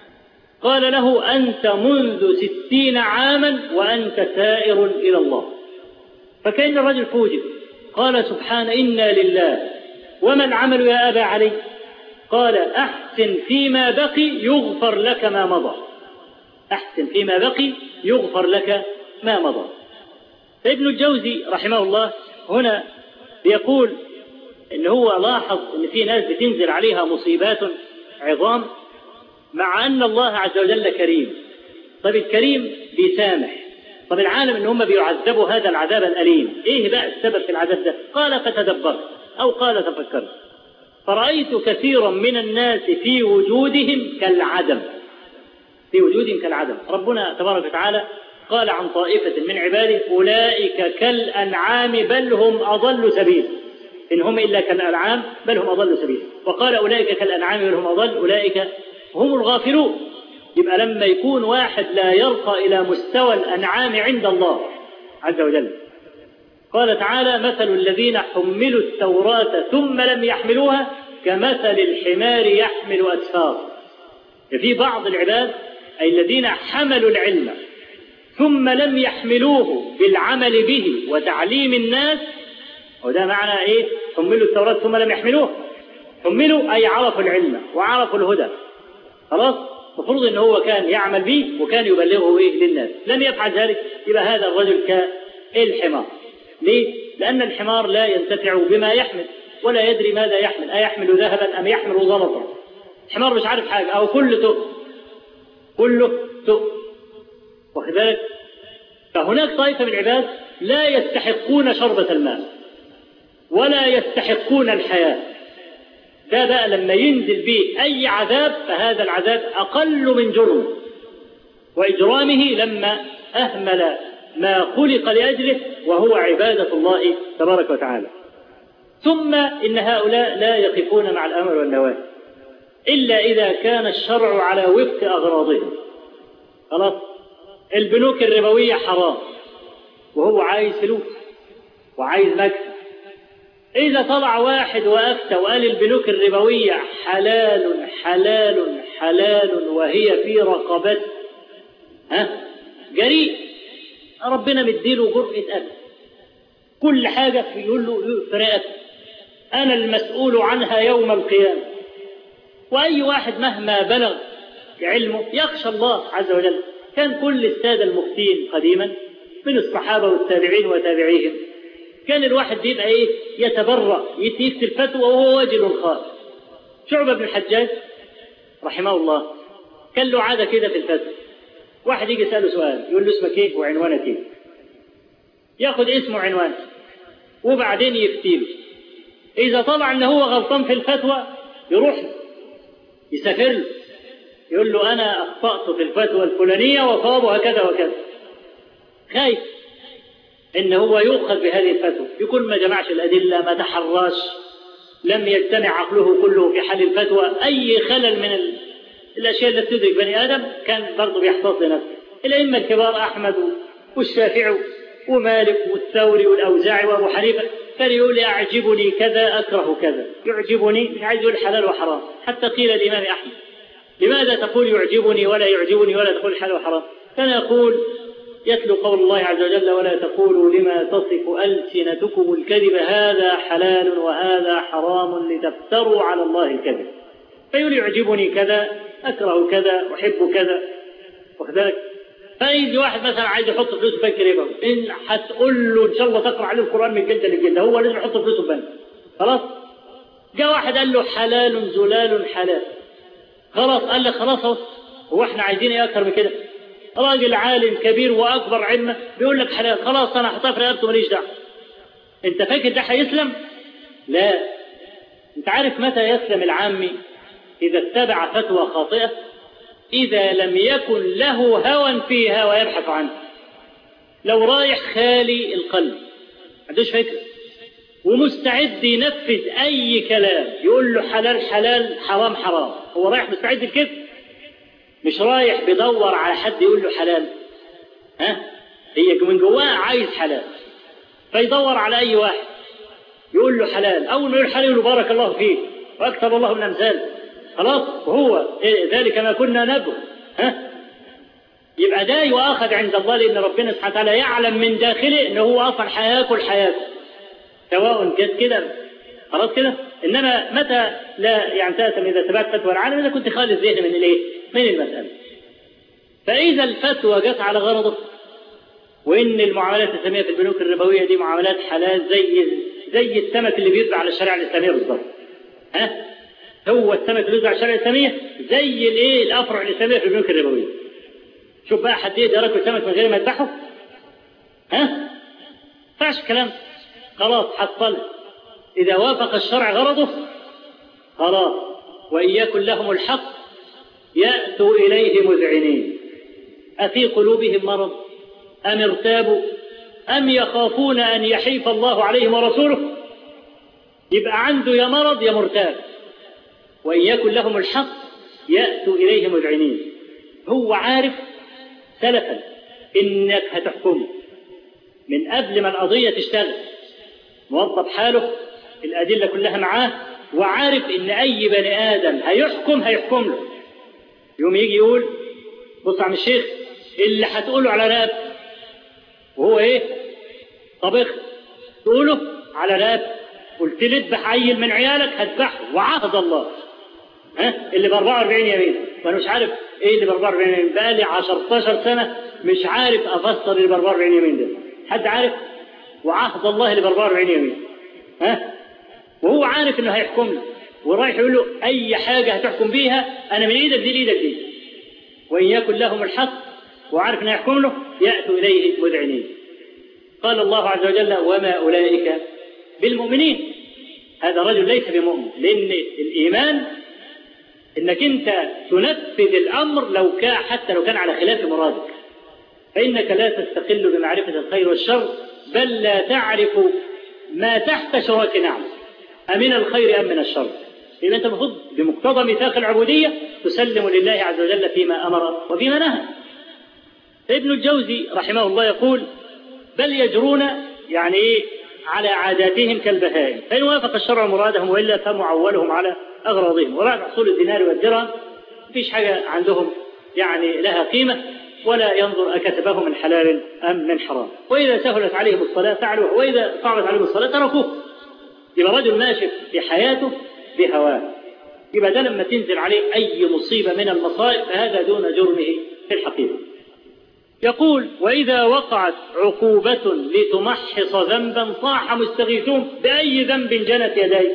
قال له أنت منذ ستين عاما وأنت سائر إلى الله. فكأن الرجل فوجئ، قال سبحان إنا لله وما العمل يا أبا علي؟ قال أحسن فيما بقي يغفر لك ما مضى، أحسن فيما بقي يغفر لك ما مضى. فابن الجوزي رحمه الله هنا بيقول إن هو لاحظ إن في ناس بتنزل عليها مصيبات عظام مع أن الله عز وجل كريم. طب الكريم بيسامح، طب العالم إن هم بيعذبوا هذا العذاب الأليم، إيه بقى السبب في العذاب ده؟ قال فتدبرت أو قال تفكرت فرأيت كثيرا من الناس في وجودهم كالعدم، في وجودهم كالعدم. ربنا تبارك وتعالى قال عن طائفة من عباده أولئك كالأنعام بل هم أضل سبيل، إن هم إلا كالأنعام بل هم أضل سبيل. وقال أولئك كالأنعام بل هم أضل أولئك هم الغافلون. يبقى لما يكون واحد لا يرقى إلى مستوى الأنعام عند الله عز وجل، قال تعالى مثل الذين حملوا التوراة ثم لم يحملوها كمثل الحمار يحمل أسفار. في بعض العباد أي الذين حملوا العلم ثم لم يحملوه بالعمل به وتعليم الناس، وده معنى إيه؟ حملوا التوراة ثم لم يحملوه، حملوا أي عرفوا العلم وعرفوا الهدى، خلاص المفروض إن هو كان يعمل به وكان يبلغه إيه للناس، لم يفعل ذلك يبقى هذا الرجل كالحمار. ليه؟ لأن الحمار لا ينتفع بما يحمل ولا يدري ماذا يحمل، أيحمل ذهبا أم يحمل زلطا؟ الحمار مش عارف حاجة، أو كله تؤ كله تؤ واخد بالك؟ فهناك طائفة من العباد لا يستحقون شربة الماء ولا يستحقون الحياة. ده بقى لما ينزل به أي عذاب فهذا العذاب أقل من جرمه وإجرامه لما أهمل ما خلق لأجله وهو عبادة الله تبارك وتعالى. ثم إن هؤلاء لا يقفون مع الأمر والنواهي إلا إذا كان الشرع على وفق أغراضهم. خلاص البنوك الربوية حرام وهو عايز فلوس وعايز مكسب. إذا طلع واحد وأفتى وقال البنوك الربوية حلال حلال حلال وهي في رقبته، ها جريء، ربنا مديله جرأة أبدا، كل حاجة يقول له في رقبته أنا المسؤول عنها يوم القيامة. وأي واحد مهما بلغ علمه يخشى الله عز وجل. كان كل السادة المفتين قديما من الصحابة والتابعين وتابعيهم كان الواحد بيبقى ايه يتبرأ يفتي الفتوى وهو وجل خائف. شعبة بن الحجاج رحمه الله كان له عادة كده في الفتوى، واحد يجي يسأله سؤال يقول له اسمك ايه وعنوانك ايه، ياخد اسمه وعنوانه وبعدين يفتيله. إذا طلع ان هو غلطان في الفتوى يروح يسافر له يقول له أنا أخطأت في الفتوى الفلانية وصوابها كذا وكذا. خايف إن هو يؤخذ بهذه الفتوى، يكون ما جمعش الأدلة، ما تحراش، لم يجتمع عقله كله في حل الفتوى. أي خلل من الأشياء التي تدرك بني آدم كان برضه بيحتاط لنفسه. الأئمة الكبار أحمد والشافعي ومالك والثوري والأوزاعي وأبو حنيفة، كان يقول يعجبني كذا أكره كذا، يعجبني مش عايز يقول حلال وحرام. حتى قيل الإمام أحمد لماذا تقول يعجبني ولا يعجبني ولا تقول حلال وحرام؟ كان يقول يتلو قول الله عز وجل ولا تقولوا لما تصف ألسنتكم الكذب هذا حلال وهذا حرام لتفتروا على الله الكذب. فيقول يعجبني كذا أكره كذا أحب كذا وكذلك. فيجي واحد مثلا عايز يحط فلوس في بنك ربا، إن هتقول له إن شاء الله تقرأ عليه القرآن من جلدة لجلدة هو لازم يحط فلوسه في بنك. خلاص جاء واحد قال له حلال زلال حلال، خلاص قال لك خلاص هو احنا عايزين ايه اكتر من كده؟ راجل عالم كبير واكبر علما بيقول لك حلال، خلاص انا هحطها في رقبته ماليش دعوه. انت فاكر ده هيسلم؟ لا. انت عارف متى يسلم العامي؟ اذا اتبع فتوى خاطئه، اذا لم يكن له هوى فيها ويبحث عنه. لو رايح خالي القلب ما عندوش فكره ومستعد ينفذ اي كلام يقول له حلال حلال حرام حرام، هو رايح مستعد لكده، مش رايح بيدور على حد يقول له حلال. ها هي من جواه عايز حلال، فيدور على اي واحد يقول له حلال، اول ما يقول حلال يقول بارك الله فيك واكثر الله من امثاله. خلاص وهو إيه ذلك ما كنا نبغي. ها يبقى ده يؤاخذ عند الله، لان ربنا سبحانه وتعالى يعلم من داخله ان هو اصلا هياكل حياته سواء جت كده خلاص كده. انما متى لا يعني تأتم اذا تبعت فتوى العالم اذا كنت خالي الذهن من الايه؟ من المسألة. فاذا الفتوى جت على غرضه، وان المعاملات الاسلاميه في البنوك الربويه دي معاملات حلال زي زي السمك اللي بيربع على الشريعه الاسلاميه بالظبط. ها هو السمك اللي بيربع على الشريعه الاسلاميه زي الايه؟ الافرع الاسلاميه في البنوك الربويه. شوف بقى حد يقدر ياكل سمك من غير ما يذبحه؟ ها؟ ما ينفعش الكلام. خلاص حصل إذا وافق الشرع غرضه خلاص، وإن يكن لهم الحق يأتوا إليه مذعنين. أفي قلوبهم مرض أم ارتابوا أم يخافون أن يحيف الله عليهم ورسوله؟ يبقى عنده يا مرض يا مرتاب. وإن يكن لهم الحق يأتوا إليه مذعنين. هو عارف سلفا إنك هتحكمه من قبل ما القضية تشتغل، موظف حاله الأدلة كلها معاه، وعارف إن أي بني آدم هيحكم هيحكم له. يوم يجي يقول بص عم الشيخ اللي هتقوله على راب، وهو إيه؟ طبخ تقوله على راب، قلت لي اذبح عيل من عيالك هذبحه وعهد الله. ها اللي ب أربعة وأربعين يمين، وأنا مش عارف إيه اللي ب أربعة وأربعين يمين، بقالي عشرة سنة مش عارف أفسر اللي ب أربعة وأربعين يمين ده. حد عارف؟ وعهد الله اللي ب أربعة وأربعين يمين. ها وهو عارف انه هيحكم له، ورايح يقول له اي حاجه هتحكم بيها انا من ايدك دي لايدك دي. وان يكن لهم الحق وعارف انه هيحكم له ياتوا اليه مذعنين. قال الله عز وجل وما اولئك بالمؤمنين. هذا رجل ليس بمؤمن، لان الايمان انك انت تنفذ الامر لو كان حتى لو كان على خلاف مرادك، فانك لا تستقل بمعرفه الخير والشر، بل لا تعرف ما تحت شراك نعم أمن الخير أم من الشر. إذا أنت المفروض بمقتضى ميثاق العبودية تسلم لله عز وجل فيما أمر وفيما نهى. ابن الجوزي رحمه الله يقول بل يجرون يعني إيه على عاداتهم كالبهائم، فإن وافق الشرع مرادهم وإلا فمعولهم على أغراضهم. وراء حصول الدينار والدرهم مفيش حاجة عندهم يعني لها قيمة، ولا ينظر أكتبه من حلال أم من حرام. وإذا سهلت عليهم الصلاة فعلوا، وإذا صعبت عليهم الصلاة تركوه. يبقى رجل ماشي في حياته بهواه، يبقى ده لما تنزل عليه أي مصيبة من المصائب فهذا دون جرمه في الحقيقة. يقول وإذا وقعت عقوبة لتمحص ذنبا صاح مستغيثون بأي ذنب جنت يديه.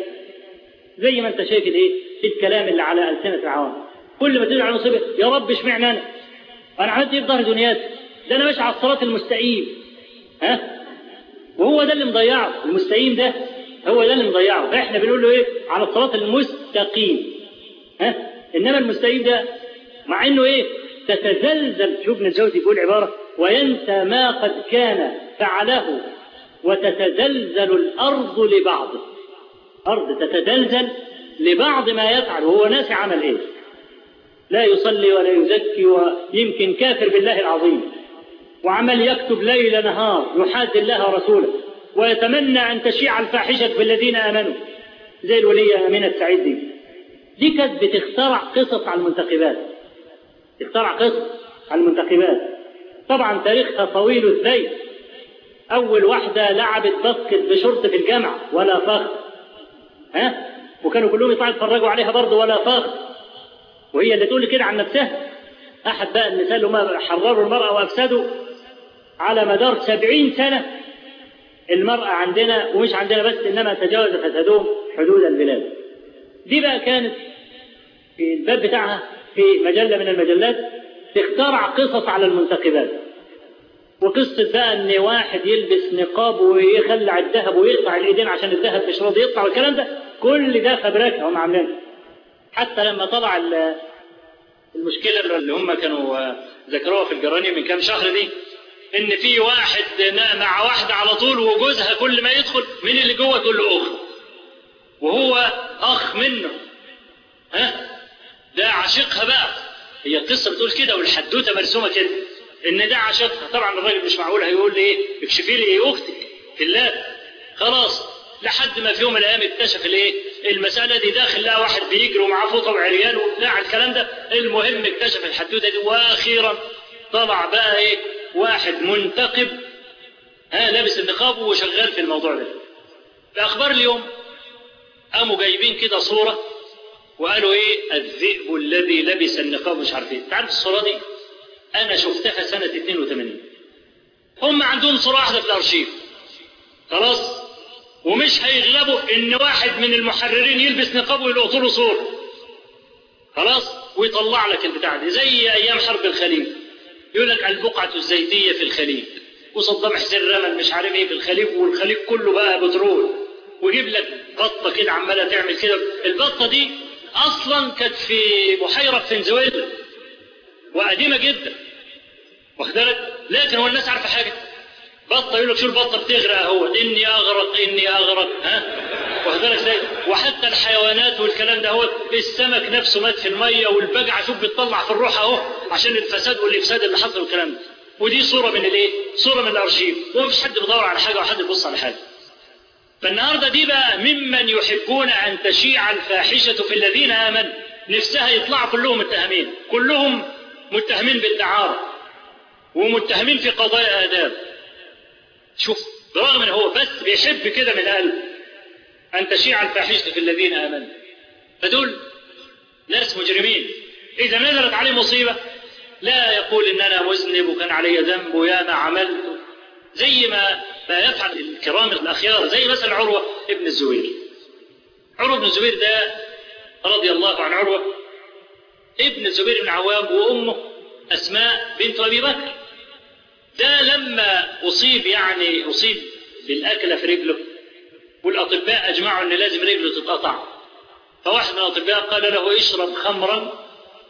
زي ما انت شايف الايه الكلام اللي على ألسنة العوام، كل ما تنزل على مصيبة يا رب اشمعنى أنا؟ أنا عملت إيه في ظهر دنياتي؟ ده أنا ماشي على الصراط المستقيم. ها؟ وهو ده اللي مضيعه، المستقيم ده هو ده اللي مضيعه، فإحنا بنقول له إيه؟ على الصراط المستقيم. ها؟ إنما المستقيم ده مع إنه إيه؟ تتزلزل. شوف ابن الجوزي بيقول عبارة وينسى ما قد كان فعله وتتزلزل الأرض لبعضه. أرض تتزلزل لبعض ما يفعل وهو ناسي عمل إيه؟ لا يصلي ولا يزكي ويمكن كافر بالله العظيم، وعمل يكتب ليل نهار يحاد الله ورسوله ويتمنى أن تشيع الفاحشة في الذين آمنوا، زي الولية أمينة السعيد دي دي كانت بتخترع قصص على المنتخبات، تخترع قصص على المنتخبات. طبعا تاريخها طويل الزيت. أول واحدة لعبت باسكت بشرطة في الجامعة ولا فخر، ها؟ وكانوا كلهم يطلعوا يتفرجوا عليها برضه ولا فخر، وهي اللي تقول كده عن نفسها. أحد بقى النساء اللي هم حرروا المرأة وأفسدوا على مدار سبعين سنة المرأة عندنا، ومش عندنا بس، إنما تجاوز فسادهم حدود البلاد. دي بقى كانت في الباب بتاعها في مجلة من المجلات تخترع قصص على المنتخبات، وقصة بقى إن واحد يلبس نقاب ويخلع الذهب ويقطع الإيدين عشان الذهب مش راضي يقطع، والكلام ده كل ده فبركة هم عاملينه. حتى لما طلع المشكلة اللي هم كانوا ذكروها في الجرانية من كام شهر دي، إن في واحد مع واحدة على طول وجوزها كل ما يدخل من اللي جوه تقول له أخ، وهو أخ منه، ها؟ ده عاشقها بقى. هي القصة بتقول كده والحدوتة مرسومة كده إن ده عاشقها. طبعا الراجل مش معقول هيقول لي إيه اكشفي لي إيه أختك في الله، خلاص. لحد ما في يوم من الأيام اكتشف الإيه المسألة دي، داخل لها واحد بيجري ومعاه فوطة وعريان وبتاع الكلام ده. المهم اكتشف الحدوتة دي، وأخيرا طلع بقى إيه واحد منتقب، ها، لابس النقاب وشغال في الموضوع ده. في أخبار اليوم قاموا جايبين كده صورة وقالوا إيه الذئب الذي لبس النقاب مش عارف إيه. تعرف الصورة دي أنا شفتها سنة اثنين وثمانين. هم عندهم صورة واحدة في الأرشيف، خلاص، ومش هيغلبوا إن واحد من المحررين يلبس نقاب ويلقطوا له صورة، خلاص، ويطلع لك البتاع دي زي أيام حرب الخليج. يقول لك البقعة الزيتية في الخليج، وصدام حسين رمل مش عارف ايه في الخليج، والخليج كله بقى بترول، ويجيب لك بطة كده عمالة تعمل كده. البطة دي أصلا كانت في بحيرة في فنزويلا وقديمة جدا، واخد بالك، لكن هو الناس عارفة حاجة. بطة يقول لك شو البطة بتغرق اهو، إني أغرق إني أغرق، ها، واخد بالك ازاي؟ وحتى الحيوانات والكلام ده هو السمك نفسه مات في المية، والبجعة شوف بتطلع في الروح اهو عشان الفساد والإفساد اللي حصل والكلام ده. ودي صورة من الايه؟ صورة من الأرشيف، ومفيش حد بيدور على حاجة وحد بيبص على حاجة. فالنهارده دي بقى ممن يحبون أن تشيع الفاحشة في الذين آمنوا، نفسها يطلعوا كلهم متهمين، كلهم متهمين بالدعارة ومتهمين في قضايا آداب. شوف، برغم ان هو بس بيحب كده من قلب أن تشيع الفاحشة في الذين آمنوا. فدول ناس مجرمين. إذا نزلت عليه مصيبة لا يقول إن أنا مذنب وكان علي ذنب ويا ما عملت، زي ما ما يفعل الكرام الأخيار، زي مثلا عروة ابن الزبير. عروة ابن الزبير ده رضي الله عن عروة ابن الزبير بن عوام، وأمه أسماء بنت أبي بكر. ده لما أصيب يعني أصيب بالأكلة في رجله، والأطباء أجمعوا أن لازم رجله تتقطع، فواحد من الأطباء قال له اشرب خمرا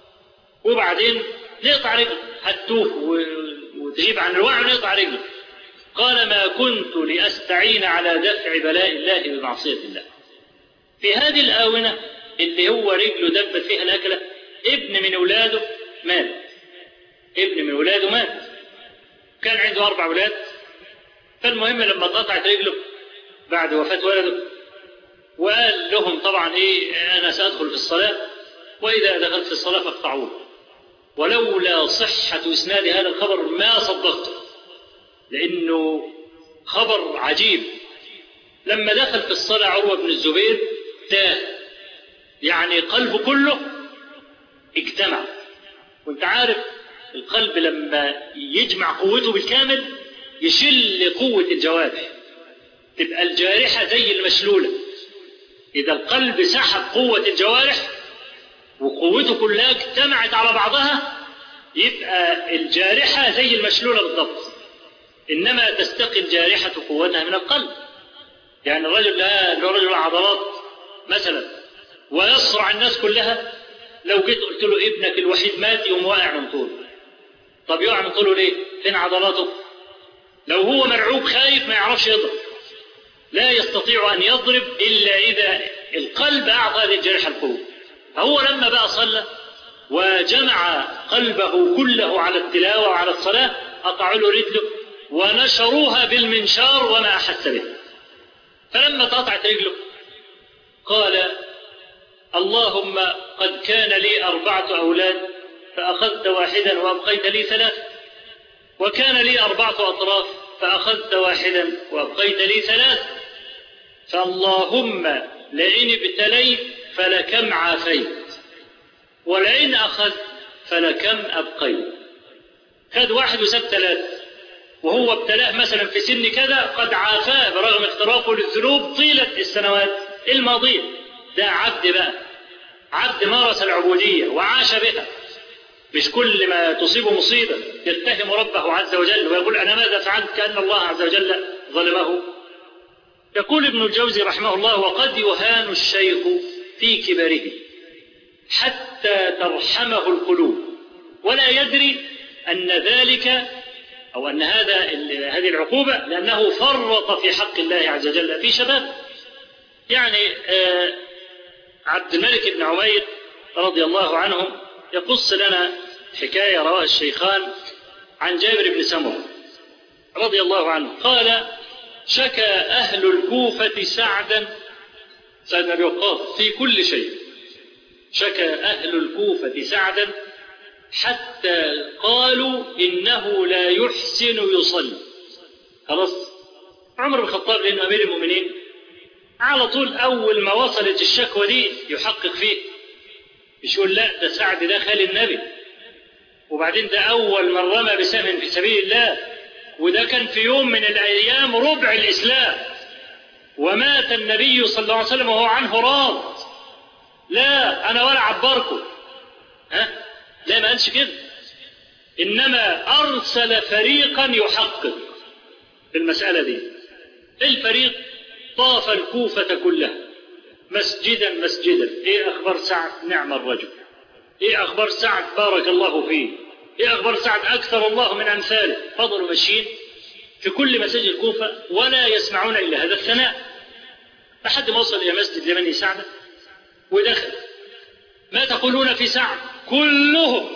وبعدين نقطع رجله، هتوه وتغيب عن الوعي ونقطع رجله. قال ما كنت لأستعين على دفع بلاء الله بمعصية الله. في هذه الآونة اللي هو رجله دبت فيها الأكلة، ابن من أولاده مات، ابن من أولاده مات، كان عنده أربع أولاد. فالمهم لما قطعت رجله بعد وفاة ولده، وقال لهم طبعا إيه أنا سأدخل في الصلاة، وإذا دخلت في الصلاة فاقطعوه. ولولا صحة إسناد هذا الخبر ما صدقته، لأنه خبر عجيب. لما دخل في الصلاة عروة بن الزبير تاه، يعني قلبه كله اجتمع. وانت عارف القلب لما يجمع قوته بالكامل يشل قوة الجوارح، تبقى الجارحة زي المشلولة. إذا القلب سحب قوة الجوارح وقوته كلها اجتمعت على بعضها، يبقى الجارحة زي المشلولة بالضبط. إنما تستقي الجارحة قوتها من القلب. يعني الرجل لا رجل عضلات مثلا ويصرع الناس كلها، لو جيت قلت له ابنك الوحيد مات يوم واقع من طوله. طب يقع من طوله ليه؟ فين عضلاته؟ لو هو مرعوب خايف ما يعرفش يضرب، لا يستطيع أن يضرب إلا إذا القلب أعطى للجارحة القوة. فهو لما بقى صلى وجمع قلبه كله على التلاوة وعلى الصلاة، قطعوا له رجله ونشروها بالمنشار وما أحس به. فلما قطعت رجله قال اللهم قد كان لي أربعة أولاد فأخذت واحدا وأبقيت لي ثلاثة، وكان لي أربعة أطراف فأخذت واحدا وأبقيت لي ثلاثة، فاللهم لئن ابتليت فلكم عافيت، ولئن أخذت فلكم أبقيت. خد واحد وساب ثلاثة، وهو ابتلاه مثلا في سن كذا قد عافاه برغم اخترافه للذنوب طيلة السنوات الماضية. ده عبد بقى، عبد مارس العبودية وعاش بها، مش كل ما تصيب مصيبة يتهم ربه عز وجل ويقول أنا ماذا فعلت كأن الله عز وجل ظلمه. يقول ابن الجوزي رحمه الله وقد يهان الشيخ في كبره حتى ترحمه القلوب ولا يدري أن ذلك أو أن هذا هذه العقوبة لأنه فرط في حق الله عز وجل في شباب. يعني آه عبد الملك بن عمير رضي الله عنه يقص لنا حكاية رواها الشيخان عن جابر بن سمرة رضي الله عنه قال شكى أهل الكوفة سعدا سعد بن وقاص في كل شيء، شكى أهل الكوفة سعدا حتى قالوا إنه لا يحسن يصلي. خلاص عمر بن الخطاب لأنه أمير المؤمنين على طول أول ما وصلت الشكوى دي يحقق فيه، مش يقول لا ده سعد ده خال النبي، وبعدين ده أول من رمى بسهم في سبيل الله، وده كان في يوم من الأيام ربع الإسلام، ومات النبي صلى الله عليه وسلم وهو عنه راض. لا أنا ولا عبركم، ها لا ما قالش كده، إنما أرسل فريقا يحقق في المسألة دي. الفريق طاف الكوفة كلها مسجدا مسجدا، إيه أخبار سعد؟ نعم الرجل. إيه أخبار سعد؟ بارك الله فيه. إيه أخبار سعد؟ أكثر الله من أمثاله. فضلوا ماشيين في كل مساجد الكوفة ولا يسمعون إلا هذا الثناء، لحد ما وصل إلى مسجد لبني سعد ودخل. ما تقولون في سعد؟ كلهم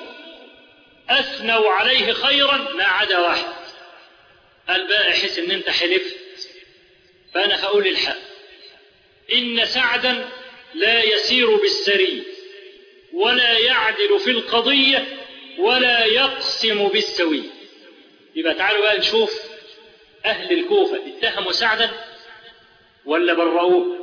أثنوا عليه خيرا ما عدا واحد. قال بقى احس إن أنت حلفت، فأنا هقول الحق، إن سعدا لا يسير بالسري ولا يعدل في القضية ولا يقسم بالسوي. يبقى تعالوا بقى نشوف أهل الكوفة اتهموا سعدا ولا برؤوه؟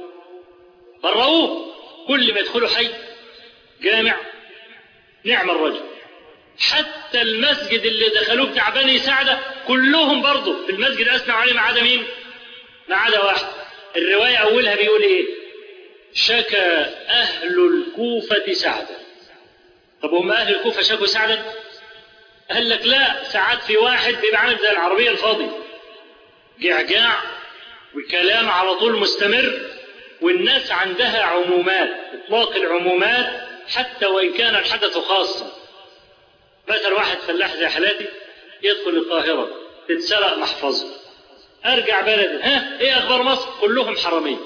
برؤوه. كل ما يدخلوا حي جامع نعم الرجل. حتى المسجد اللي دخلوه بتاع بني سعدة كلهم برضه في المسجد أثنوا عليه ما عدا مين؟ ما عدا واحد. الرواية أولها بيقول إيه؟ شكى أهل الكوفة سعدا. طب هم أهل الكوفة شكوا سعدا؟ قال لك لا، ساعات في واحد بيبقى عامل زي العربية الفاضية، جعجاع وكلام على طول مستمر، والناس عندها عمومات، إطلاق العمومات حتى وإن كان الحدث خاصا. مثلا واحد فلاح زي حالاتي يدخل القاهرة تتسرق محفظه، أرجع بلدي ها إيه أخبار مصر؟ كلهم حرامية.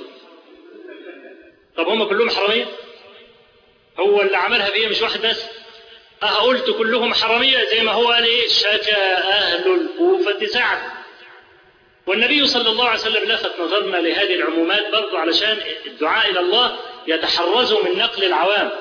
طب هم كلهم حرامية؟ هو اللي عملها فيها مش واحد بس. أه قلت كلهم حرامية زي ما هو قال إيه؟ شكى أهل الكوفة سعد. والنبي صلى الله عليه وسلم لفت نظرنا لهذه العمومات برضو علشان الدعاء إلى الله يتحرزوا من نقل العوام،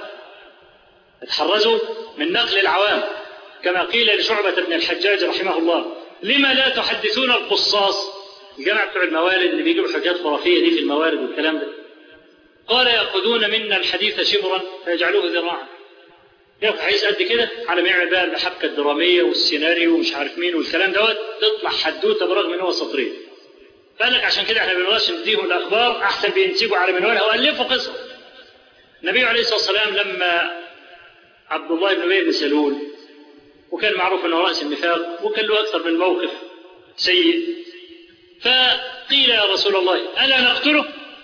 يتحرزوا من نقل العوام، كما قيل لشعبة بن الحجاج رحمه الله لما لا تحدثون القصاص، الجماعة بتوع الموالد اللي بيجيبوا حاجات خرافية دي في الموالد والكلام ده. قال يأخذون منا الحديث شبرا فيجعلوه ذراعا. ياخد حديث قد كده على ما يعمل بقى الحبكة الدرامية والسيناريو ومش عارف مين والكلام دوت، تطلع حدوته برغم ان هو سطرين. فقالك عشان كده احنا بنرش نديهم الاخبار احسن بينسجوا على منوالها والفوا قصه. النبي عليه الصلاه والسلام لما عبد الله بن ابي بن سلول، وكان معروف انه راس النفاق وكان له اكثر من موقف سيء، فقيل يا رسول الله الا نقتله؟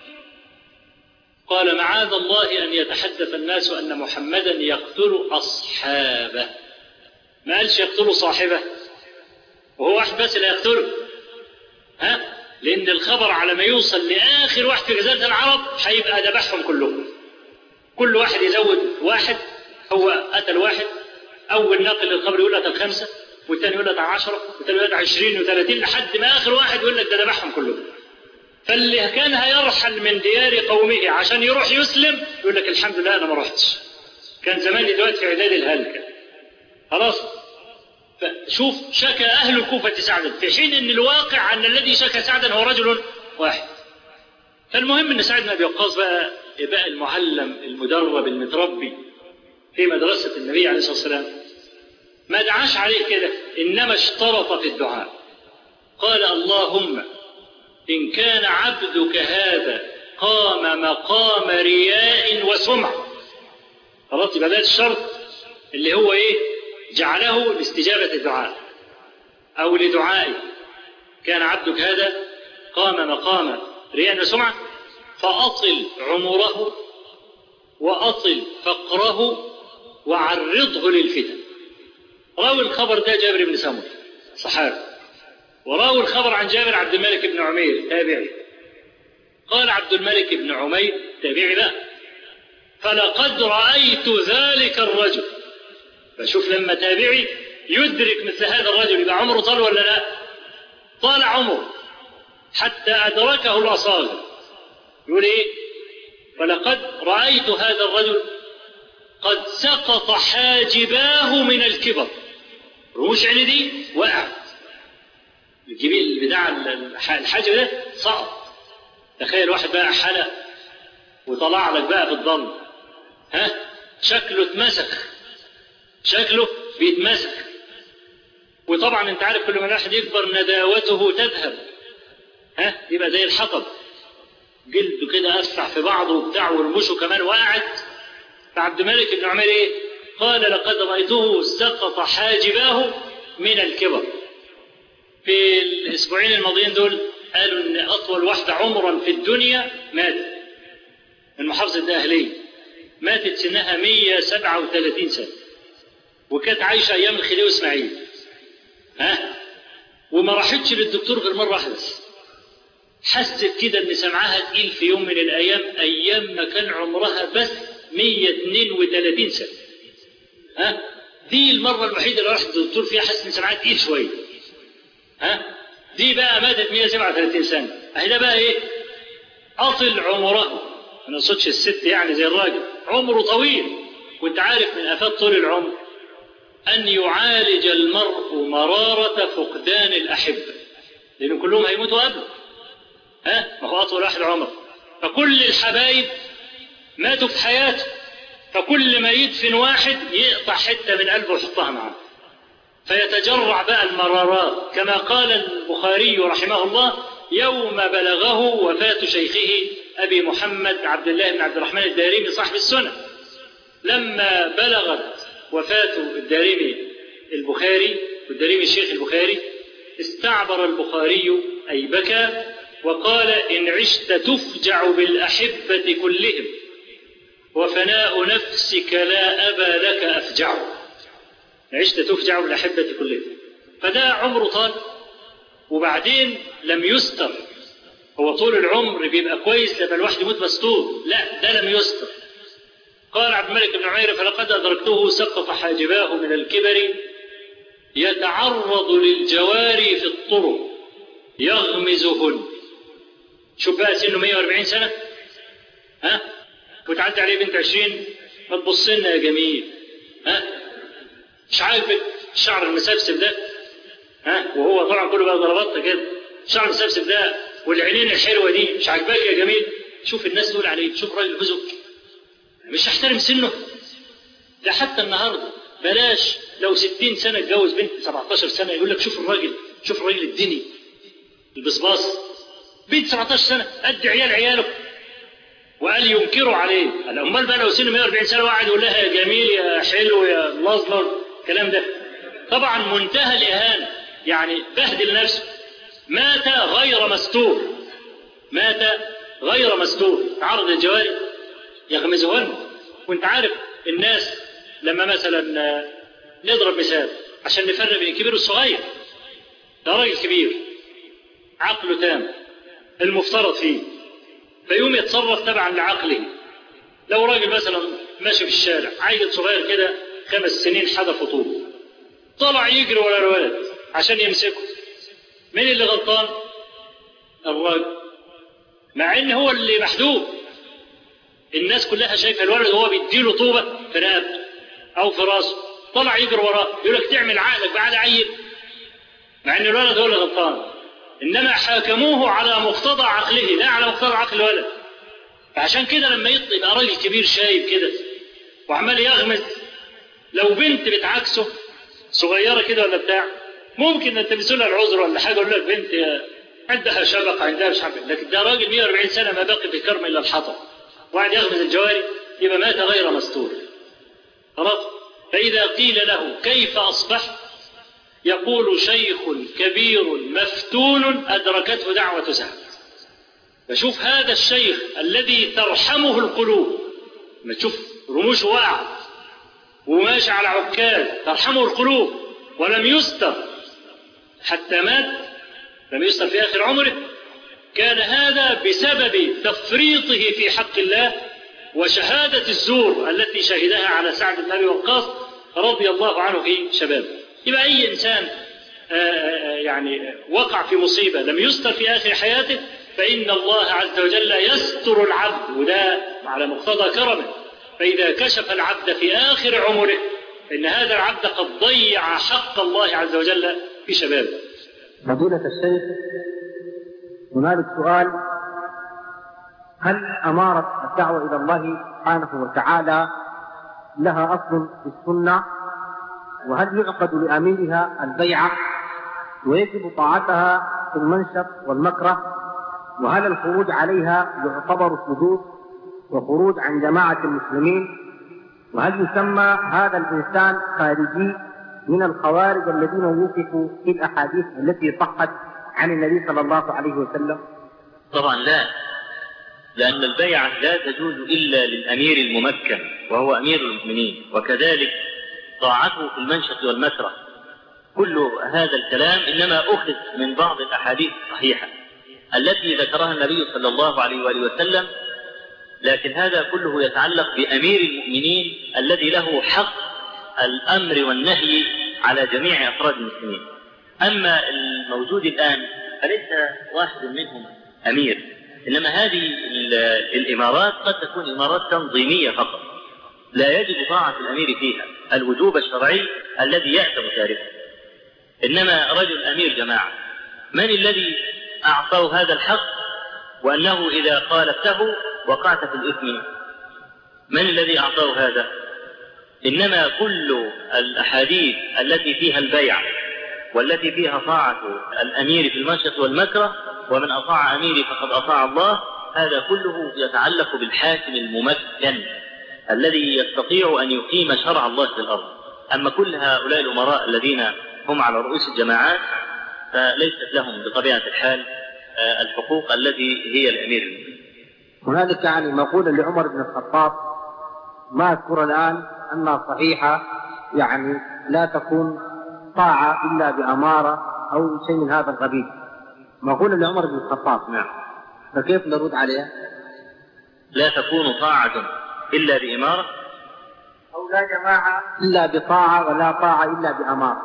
قال معاذ الله ان يتحدث الناس ان محمدا يقتل اصحابه. ما قالش يقتل صاحبه، وهو واحد بس اللي يقتله، ها؟ لان الخبر على ما يوصل لاخر واحد في جزيره العرب هيبقى ذبحهم كلهم. كل واحد يزود واحد، هو قتل واحد، اول ناقل للخبر يقول قتل خمسه، والتاني يقول لك عشرة، والتاني يقول لك عشرين وثلاثين، لحد ما آخر واحد يقول لك ده ذبحهم كلهم. فاللي كان هيرحل من ديار قومه عشان يروح يسلم يقول لك الحمد لله أنا ما رحتش، كان زمان دلوقتي في إعداد الهلكة. خلاص؟ فشوف شكى أهل الكوفة سعدا، في حين أن الواقع أن الذي شكى سعدا هو رجل واحد. فالمهم أن سعد بن أبي وقاص بقى بقى المعلم المدرب المتربي في مدرسة النبي عليه الصلاة والسلام، ما دعاش عليه كده، إنما اشترط في الدعاء، قال اللهم إن كان عبدك هذا قام مقام رياء وسمعة. خلاص، يبقى ده الشرط اللي هو إيه؟ جعله لاستجابة الدعاء أو لدعائه. كان عبدك هذا قام مقام رياء وسمعة فأطل عمره وأطل فقره وعرضه للفتن. راوي الخبر ده جابر بن سمرة صحابي، وراوي الخبر عن جابر عبد الملك بن عمير تابعي. قال عبد الملك بن عمير تابعي بقى: فلقد رأيت ذلك الرجل. فشوف لما تابعي يدرك مثل هذا الرجل يبقى عمره طال ولا لا؟ طال عمره حتى أدركه الأصاغر. يقول إيه؟ فلقد رأيت هذا الرجل قد سقط حاجباه من الكبر، رموش عيني دي وقعت، الجبيل بتاع الحاجب ده سقط. تخيل واحد بقى حلق وطلع لك بقى في الضل، ها شكله اتمسك، شكله بيتمسك. وطبعا انت عارف كل ما الواحد يكبر نداوته تذهب، ها يبقى زي الحطب، جلده كده أسرع في بعضه وبتاع، ورموشه كمان وقعت. فعبد الملك بن عمير ايه؟ قال لقد رأيته سقط حاجباه من الكبر. في الأسبوعين الماضيين دول قالوا إن أطول واحدة عمرا في الدنيا ماتت من محافظة الدقهلية، ماتت سنها مئة وسبعة وثلاثين سنة، وكانت عايشة أيام الخديوي إسماعيل، ها وما راحتش للدكتور غير مرة واحدة بس. حست كده إن سمعها تقيل في يوم من الأيام، أيام ما كان عمرها بس مئة واثنين وثلاثين سنة، ها دي المرة الوحيدة اللي راحت للدكتور فيها حست إن سمعها تقيل شوية، ها دي بقى ماتت مئة وسبعة وثلاثين سنة. أهي ده بقى إيه؟ أطل عمره، ما نقصدش الست يعني زي الراجل، عمره طويل. وأنت عارف من آفات طول العمر أن يعالج المرء مرارة فقدان الأحبة، لأن كلهم هيموتوا قبله، ها ما هو أطول واحد عمر. فكل الحبايب ماتوا في حياته، فكل ما يدفن واحد يقطع حتة من قلبه ويحطها معه، فيتجرع بقى المرارات. كما قال البخاري رحمه الله: يوم بلغه وفاة شيخه أبي محمد عبد الله بن عبد الرحمن الدارمي صاحب السنة، لما بلغت وفاة الدارمي البخاري، والدارمي الشيخ البخاري، استعبر البخاري أي بكى وقال: إن عشت تفجع بالأحبة كلهم وفناء نفسك لا أبا لك أفجع. عشت تفجع بالأحبة كلهم. فده عمره طال، وبعدين لم يستر. هو طول العمر بيبقى كويس لما الواحد يموت مستور، لا ده لم يستر. قال عبد الملك بن عمير: فلقد أدركته سقط حاجباه من الكبر يتعرض للجواري في الطرق يغمزهن. شوف بقى سنه مئة وأربعين سنة، ها وتعدي عليه بنت عشرين، ما تبص لنا يا جميل، ها مش عاجبك الشعر المسبسب ده، ها وهو طبعا كله بقى ضربطه كده، الشعر المسبسب ده والعينين الحلوه دي مش عاجباك يا جميل؟ شوف الناس تقول عليه، شوف راجل جوزه مش هحترم سنه ده. حتى النهارده بلاش لو ستين سنه اتجوز بنت سبعتاشر سنه يقول لك شوف الراجل، شوف الراجل الدني البصباص. بنت سبعتاشر سنه قد عيال عياله، وقال ينكروا عليه. امال بقى لو سنه مئة وأربعين سنه وقعد يقول لها يا جميل يا حلو يا مظلر، الكلام ده طبعا منتهى الاهانه، يعني بهدل نفسه. مات غير مستور، مات غير مستور، تعرض الجواري يغمزهن. وانت عارف الناس لما مثلا نضرب مثال عشان نفرق بين الكبير والصغير، ده راجل كبير عقله تام المفترض فيه، فيقوم يتصرف تبعا لعقله. لو راجل مثلا ماشي في الشارع، عيل صغير كده خمس سنين حدف طوب، طلع يجري ورا الولد عشان يمسكه. مين اللي غلطان؟ الراجل، مع ان هو اللي محدود. الناس كلها شايفه الولد وهو بيديله طوبه في رقبته او في راسه، طلع يجري وراه يقول لك تعمل عقلك بعد عيب، مع ان الولد هو اللي غلطان. انما حاكموه على مقتضى عقله لا على مقتضى عقل الولد. فعشان كده لما يبقى راجل كبير شايب كده وعمال يغمز، لو بنت بتعكسه صغيره كده ولا بتاع ممكن انت بتسولها العذر ولا حاجه، يقول لك بنت عندها شبق عندها مش عارف، لكن ده راجل مئة وأربعين سنه ما بقي في الكرم الا الحطب وقاعد يغمز الجواري، يبقى مات غير مستور. خلاص. فاذا قيل له كيف اصبحت يقول شيخ كبير مفتون أدركته دعوة سهل. فشوف هذا الشيخ الذي ترحمه القلوب، ما تشوف رموشه واقعة وماشي على عكاز ترحمه القلوب ولم يستر حتى مات، لم يستر في آخر عمره، كان هذا بسبب تفريطه في حق الله وشهادة الزور التي شهدها على سعد بن أبي وقاص رضي الله عنه في شبابه. يبقى أي إنسان يعني وقع في مصيبة لم يستر في آخر حياته فإن الله عز وجل يستر العبد، وده على مقتضى كرمه. فإذا كشف العبد في آخر عمره إن هذا العبد قد ضيع حق الله عز وجل في شبابه. فضيلة الشيخ، هنالك سؤال: هل أمارة الدعوة إلى الله سبحانه وتعالى لها أصل في السنة؟ وهل يعقد لأميرها البيعة ويجب طاعتها في المنشط والمكره؟ وهل الخروج عليها يعتبر حدود وخروج عن جماعة المسلمين؟ وهل يسمى هذا الإنسان خارجي من الخوارج الذين وصفوا في الأحاديث التي صحت عن النبي صلى الله عليه وسلم؟ طبعا لا، لأن البيعة لا تجوز إلا للأمير الممكن وهو أمير المؤمنين، وكذلك طاعته في المنشط والمكره. كل هذا الكلام إنما أخذ من بعض الأحاديث الصحيحة التي ذكرها النبي صلى الله عليه وآله وسلم، لكن هذا كله يتعلق بأمير المؤمنين الذي له حق الأمر والنهي على جميع أفراد المسلمين. أما الموجود الآن فليس واحد منهم أمير، إنما هذه الإمارات قد تكون إمارات تنظيمية فقط لا يجب طاعة الأمير فيها الوجوب الشرعي الذي يأتم تاركه، إنما رجل أمير جماعة من الذي أعطاه هذا الحق وأنه إذا خالفته وقعت في الإثم؟ من الذي أعطاه هذا؟ إنما كل الأحاديث التي فيها البيع والتي فيها طاعة الأمير في المنشط والمكره ومن أطاع أميري فقد أطاع الله، هذا كله يتعلق بالحاكم الممكن الذي يستطيع أن يقيم شرع الله في الأرض. أما كل هؤلاء الأمراء الذين هم على رؤوس الجماعات فليست لهم بطبيعة الحال الحقوق التي هي الأمير. هنالك يعني مقولة لعمر بن الخطاب ما أذكر الآن أنها صحيحة، يعني لا تكون طاعة إلا بأمارة أو شيء من هذا القبيل، مقولة لعمر بن الخطاب. نعم. فكيف نرد عليها؟ لا تكون طاعة إلا بإمارة أو لا جماعة إلا بطاعة ولا طاعة إلا بأمارة،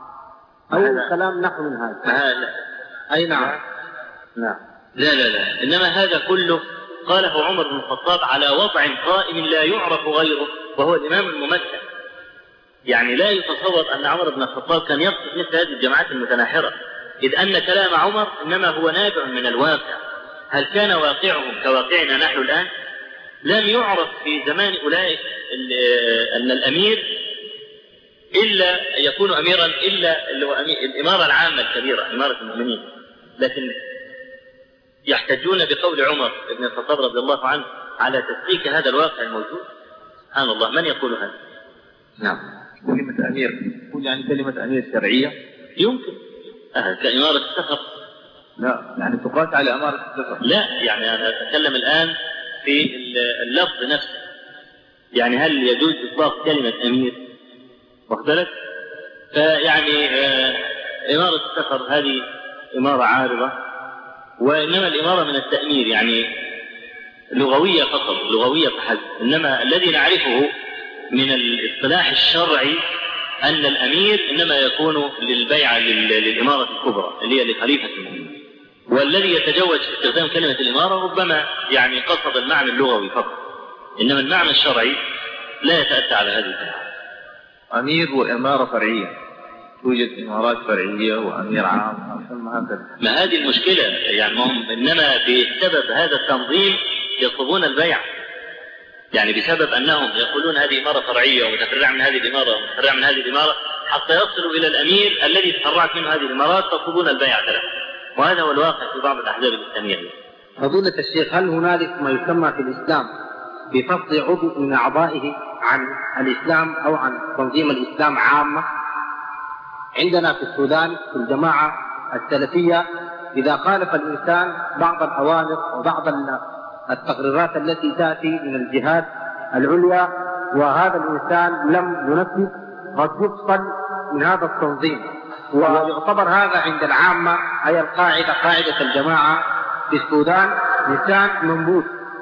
أو كلام نحو من هذا. هذا أي نعم. نعم. لا لا لا، إنما هذا كله قاله عمر بن الخطاب على وضع قائم لا يعرف غيره وهو الإمام الممكن. يعني لا يتصور أن عمر بن الخطاب كان يقصد مثل هذه الجماعات المتناحرة، إذ أن كلام عمر إنما هو نابع من الواقع. هل كان واقعهم كواقعنا نحن الآن؟ لم يعرف في زمان أولئك أن الأمير إلا يكون أميرا إلا الإمارة العامة الكبيرة إمارة المؤمنين، لكن يحتجون بقول عمر بن الخطاب رضي الله عنه على تسليك هذا الواقع الموجود. سبحان الله، من يقول هذا؟ نعم. كلمة أمير تقول يعني كلمة أمير شرعية يمكن أه كإمارة السفر؟ لا، يعني تقاس على إمارة السفر. لا، يعني أنا أتكلم الآن في اللفظ نفسه، يعني هل يجوز إطلاق كلمة أمير؟ واخذلك؟ فيعني إمارة السفر هذه إمارة عارضة، وإنما الإمارة من التأمير يعني لغوية فقط، لغوية فحسب. إنما الذي نعرفه من الاصطلاح الشرعي أن الأمير إنما يكون للبيعة للإمارة الكبرى اللي هي لخليفة المؤمنين، والذي يتجوز في استخدام كلمة الإمارة ربما يعني قصد المعنى اللغوي فقط، إنما المعنى الشرعي لا يتأتى على هذه البيعة. أمير وإمارة فرعية، توجد إمارات فرعية وأمير عام ثم هكذا. ما هذه المشكلة يعني، هم إنما بسبب هذا التنظيم يطلبون البيع، يعني بسبب أنهم يقولون هذه إمارة فرعية ومتفرع من هذه الإمارة ومتفرع من هذه الإمارة، حتى يصلوا إلى الأمير الذي تفرعت منه هذه الإمارات تطلبون البيع له، وهذا هو الواقع في بعض الأحزاب الإسلامية. فضيلة الشيخ، هل هنالك ما يسمى في الإسلام بفصل عضو من أعضائه عن الإسلام أو عن تنظيم الإسلام عامة؟ عندنا في السودان في الجماعة السلفية إذا خالف الإنسان بعض الأوامر وبعض التقريرات التي تأتي من الجهات العليا وهذا الإنسان لم ينفذ قد يفصل من هذا التنظيم، ويعتبر هذا عند العامة أي القاعدة قاعدة الجماعة في السودان إنسان منبوذ،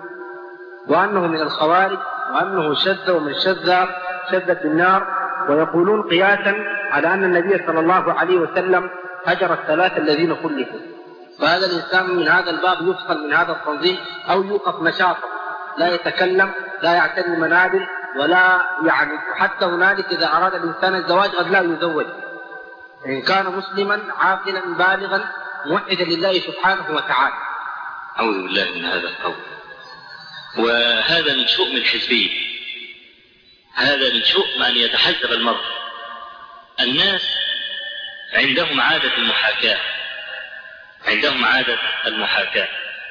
وأنه من الخوارج، وأنه شذ ومن شذ شذت النار، ويقولون قياسا على أن النبي صلى الله عليه وسلم هجر الثلاثة الذين خلفوا. فهذا الإنسان من هذا الباب يفصل من هذا التنظيم أو يوقف نشاطه، لا يتكلم، لا يعتني منابر، ولا يعني حتى هنالك إذا أراد الإنسان الزواج قد لا يزوج إن كان مسلما عاقلا بالغا موحدا لله سبحانه وتعالى. أعوذ بالله من هذا القول، وهذا من شؤم الحزبية، هذا من شؤم أن يتحزب المرء. الناس عندهم عادة المحاكاة، عندهم عادة المحاكاة،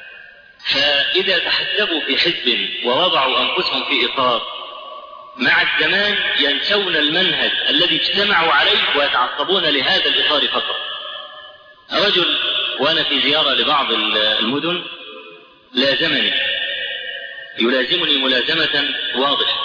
فإذا تحزبوا في حزب ووضعوا أنفسهم في إطار، مع الزمان ينسون المنهج الذي اجتمعوا عليه ويتعصبون لهذا الإطار فقط. رجل وأنا في زيارة لبعض المدن لازمني، يلازمني ملازمة واضحة،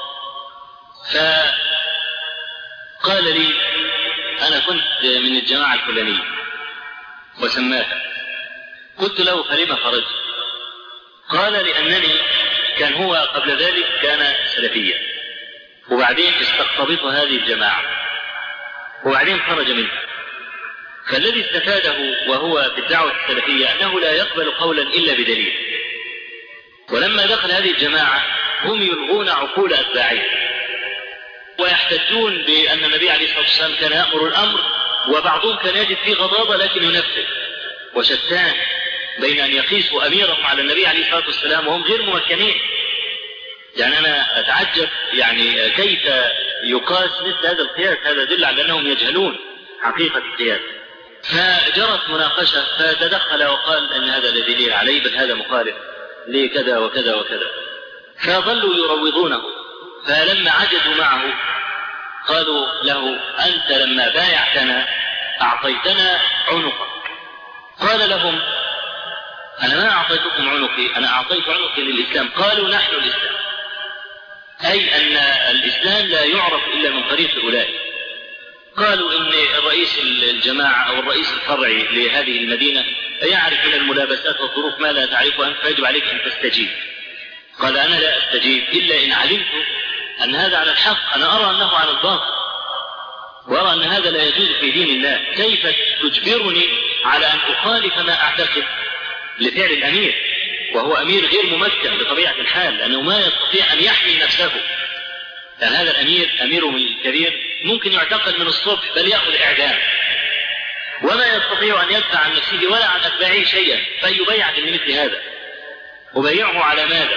فقال لي أنا كنت من الجماعة الفلانية وسماها. قلت له فلما خرج؟ قال لأنني كان هو قبل ذلك كان سلفيا، وبعدين استقطبته هذه الجماعة وبعدين خرج منها، فالذي استفاده وهو في الدعوة السلفية أنه لا يقبل قولا إلا بدليل. ولما دخل هذه الجماعة هم يلغون عقول أتباعهم ويحتجون بأن النبي عليه الصلاة والسلام كان يأمر الأمر، وبعضهم كان يجد فيه غضاضة لكن ينفذ، وشتان بين أن يقيسوا أميرهم على النبي عليه الصلاة والسلام وهم غير ممكنين. يعني أنا أتعجب يعني كيف يقاس مثل هذا القياس، هذا يدل على أنهم يجهلون حقيقة القياس. فجرت مناقشة، فتدخل وقال أن هذا لا دليل عليه، بل هذا مخالف لكذا وكذا وكذا، فظلوا يروضونه. فلما عجزوا معه قالوا له أنت لما بايعتنا أعطيتنا عنقك. قال لهم أنا ما أعطيتكم عنقي، أنا أعطيت عنقي للإسلام. قالوا نحن الإسلام، أي أن الإسلام لا يعرف إلا من طريق أولئك. قالوا إن الرئيس الجماعة أو الرئيس الفرعي لهذه المدينة يعرف من الملابسات والظروف ما لا تعرفه أنت، فيجب عليك أن تستجيب. قال أنا لا أستجيب إلا إن علمت أن هذا على الحق، أنا أرى أنه على الباطل، وأرى أن هذا لا يجوز في دين الله. كيف تجبرني على أن أخالف ما أعتقد لفعل الأمير، وهو أمير غير ممكن بطبيعة الحال، لأنه ما يستطيع أن يحمي نفسه. يعني هذا الأمير أميرهم الكبير ممكن يعتقل من الصبح بل يأخذ إعدام، وما يستطيع أن يدفع عن نفسه ولا عن أتباعه شيئا، فأي بيعة من مثل هذا وبيعه على ماذا؟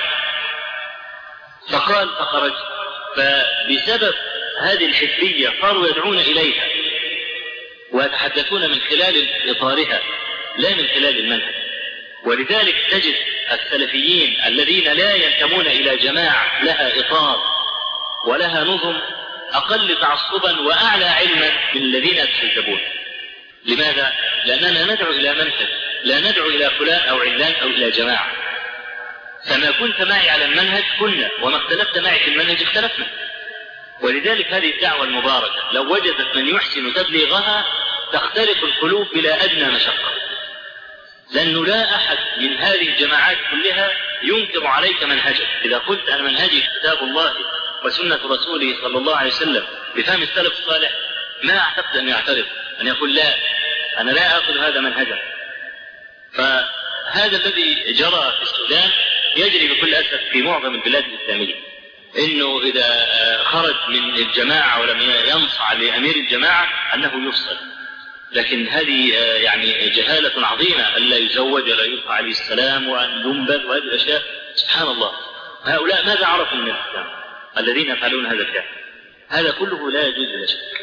فقال فخرج. فبسبب هذه الحزبية صاروا يدعون إليها ويتحدثون من خلال إطارها لا من خلال المنهج. ولذلك تجد السلفيين الذين لا ينتمون إلى جماعة لها إطار ولها نظم أقل تعصبا وأعلى علما من الذين يتحزبون. لماذا؟ لأننا ندعو إلى منهج، لا ندعو إلى فلان أو علان أو إلى جماعة. فما كنت معي على المنهج كنا، وما اختلفت معي في المنهج اختلفنا. ولذلك هذه الدعوة المباركة لو وجدت من يحسن تبليغها تختلف القلوب بلا أدنى مشقة، لأنه لا أحد من هذه الجماعات كلها ينكر عليك منهجك. إذا قلت أنا منهجي كتاب الله وسنة رسوله صلى الله عليه وسلم بفهم السلف الصالح ما أعتقد أن يعترض أن يقول لا، أنا لا أخذ هذا منهجا. فهذا الذي جرى في السودان يجري بكل أسف في معظم البلاد الإسلامية، إنه إذا خرج من الجماعة ولم ينصع لأمير الجماعة أنه يفصل. لكن هذه يعني جهالة عظيمة، ألا يزوج ولا يلقى عليه السلام وأن ينبذ وهذه الأشياء. سبحان الله، هؤلاء ماذا عرفوا من الإسلام الذين يفعلون هذا الفعل؟ هذا كله لا يجوز بلا شك.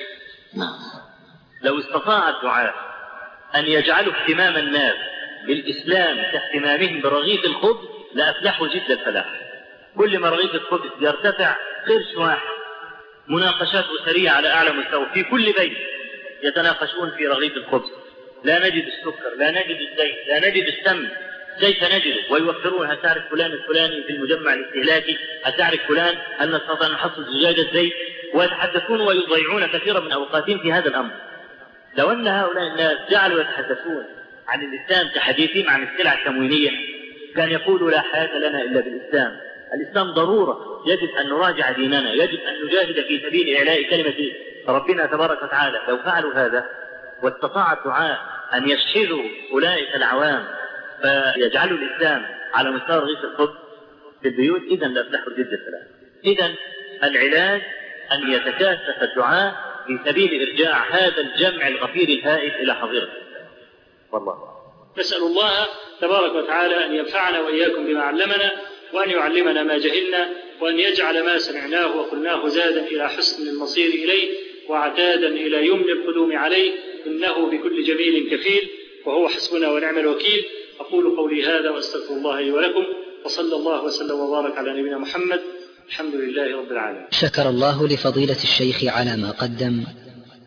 لو استطاع الدعاة أن يجعلوا اهتمام الناس بالإسلام كاهتمامهم برغيف الخبز لأفلحوا جد الفلاح. كل ما رغيف الخبز يرتفع قرش واحد، مناقشات أسرية على أعلى مستوى في كل بيت يتناقشون في رغيف الخبز، لا نجد السكر، لا نجد الزيت، لا نجد السمن، كيف نجده؟ ويوفرون. هل تعرف فلان الفلاني في المجمع الاستهلاكي؟ هل تعرف فلان؟ هل نستطيع أن نحصل زجاجة زيت؟ ويتحدثون ويضيعون كثيرا من أوقاتهم في هذا الأمر. لو أن هؤلاء الناس جعلوا يتحدثون عن الإسلام كحديثهم عن السلع التموينية كان يقولوا لا حياة لنا إلا بالإسلام. الإسلام ضرورة، يجب أن نراجع ديننا، يجب أن نجاهد في سبيل إعلاء كلمة ربنا تبارك وتعالى. لو فعلوا هذا واستطاع الدعاء أن يشحذوا أولئك العوام فيجعلوا الإسلام على مستوى رغيف الخبز في البيوت، إذا لأفلحوا جد الفلاح. إذا العلاج أن يتكاتف الدعاء في سبيل إرجاع هذا الجمع الغفير الهائل إلى حظيرة الإسلام. والله نسأل الله تبارك وتعالى أن ينفعنا وإياكم بما علمنا، وأن يعلمنا ما جهلنا، وأن يجعل ما سمعناه وقلناه زادا إلى حسن المصير إليه وعتادا إلى يمن القدوم عليه، إنه بكل جميل كفيل وهو حسبنا ونعم الوكيل. أقول قولي هذا وأستغفر الله لي ولكم، وصلى الله وسلم وبارك على نبينا محمد. الحمد لله رب العالمين. شكر الله لفضيلة الشيخ على ما قدم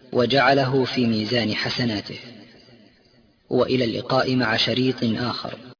وجعله في ميزان حسناته، وإلى اللقاء مع شريط آخر.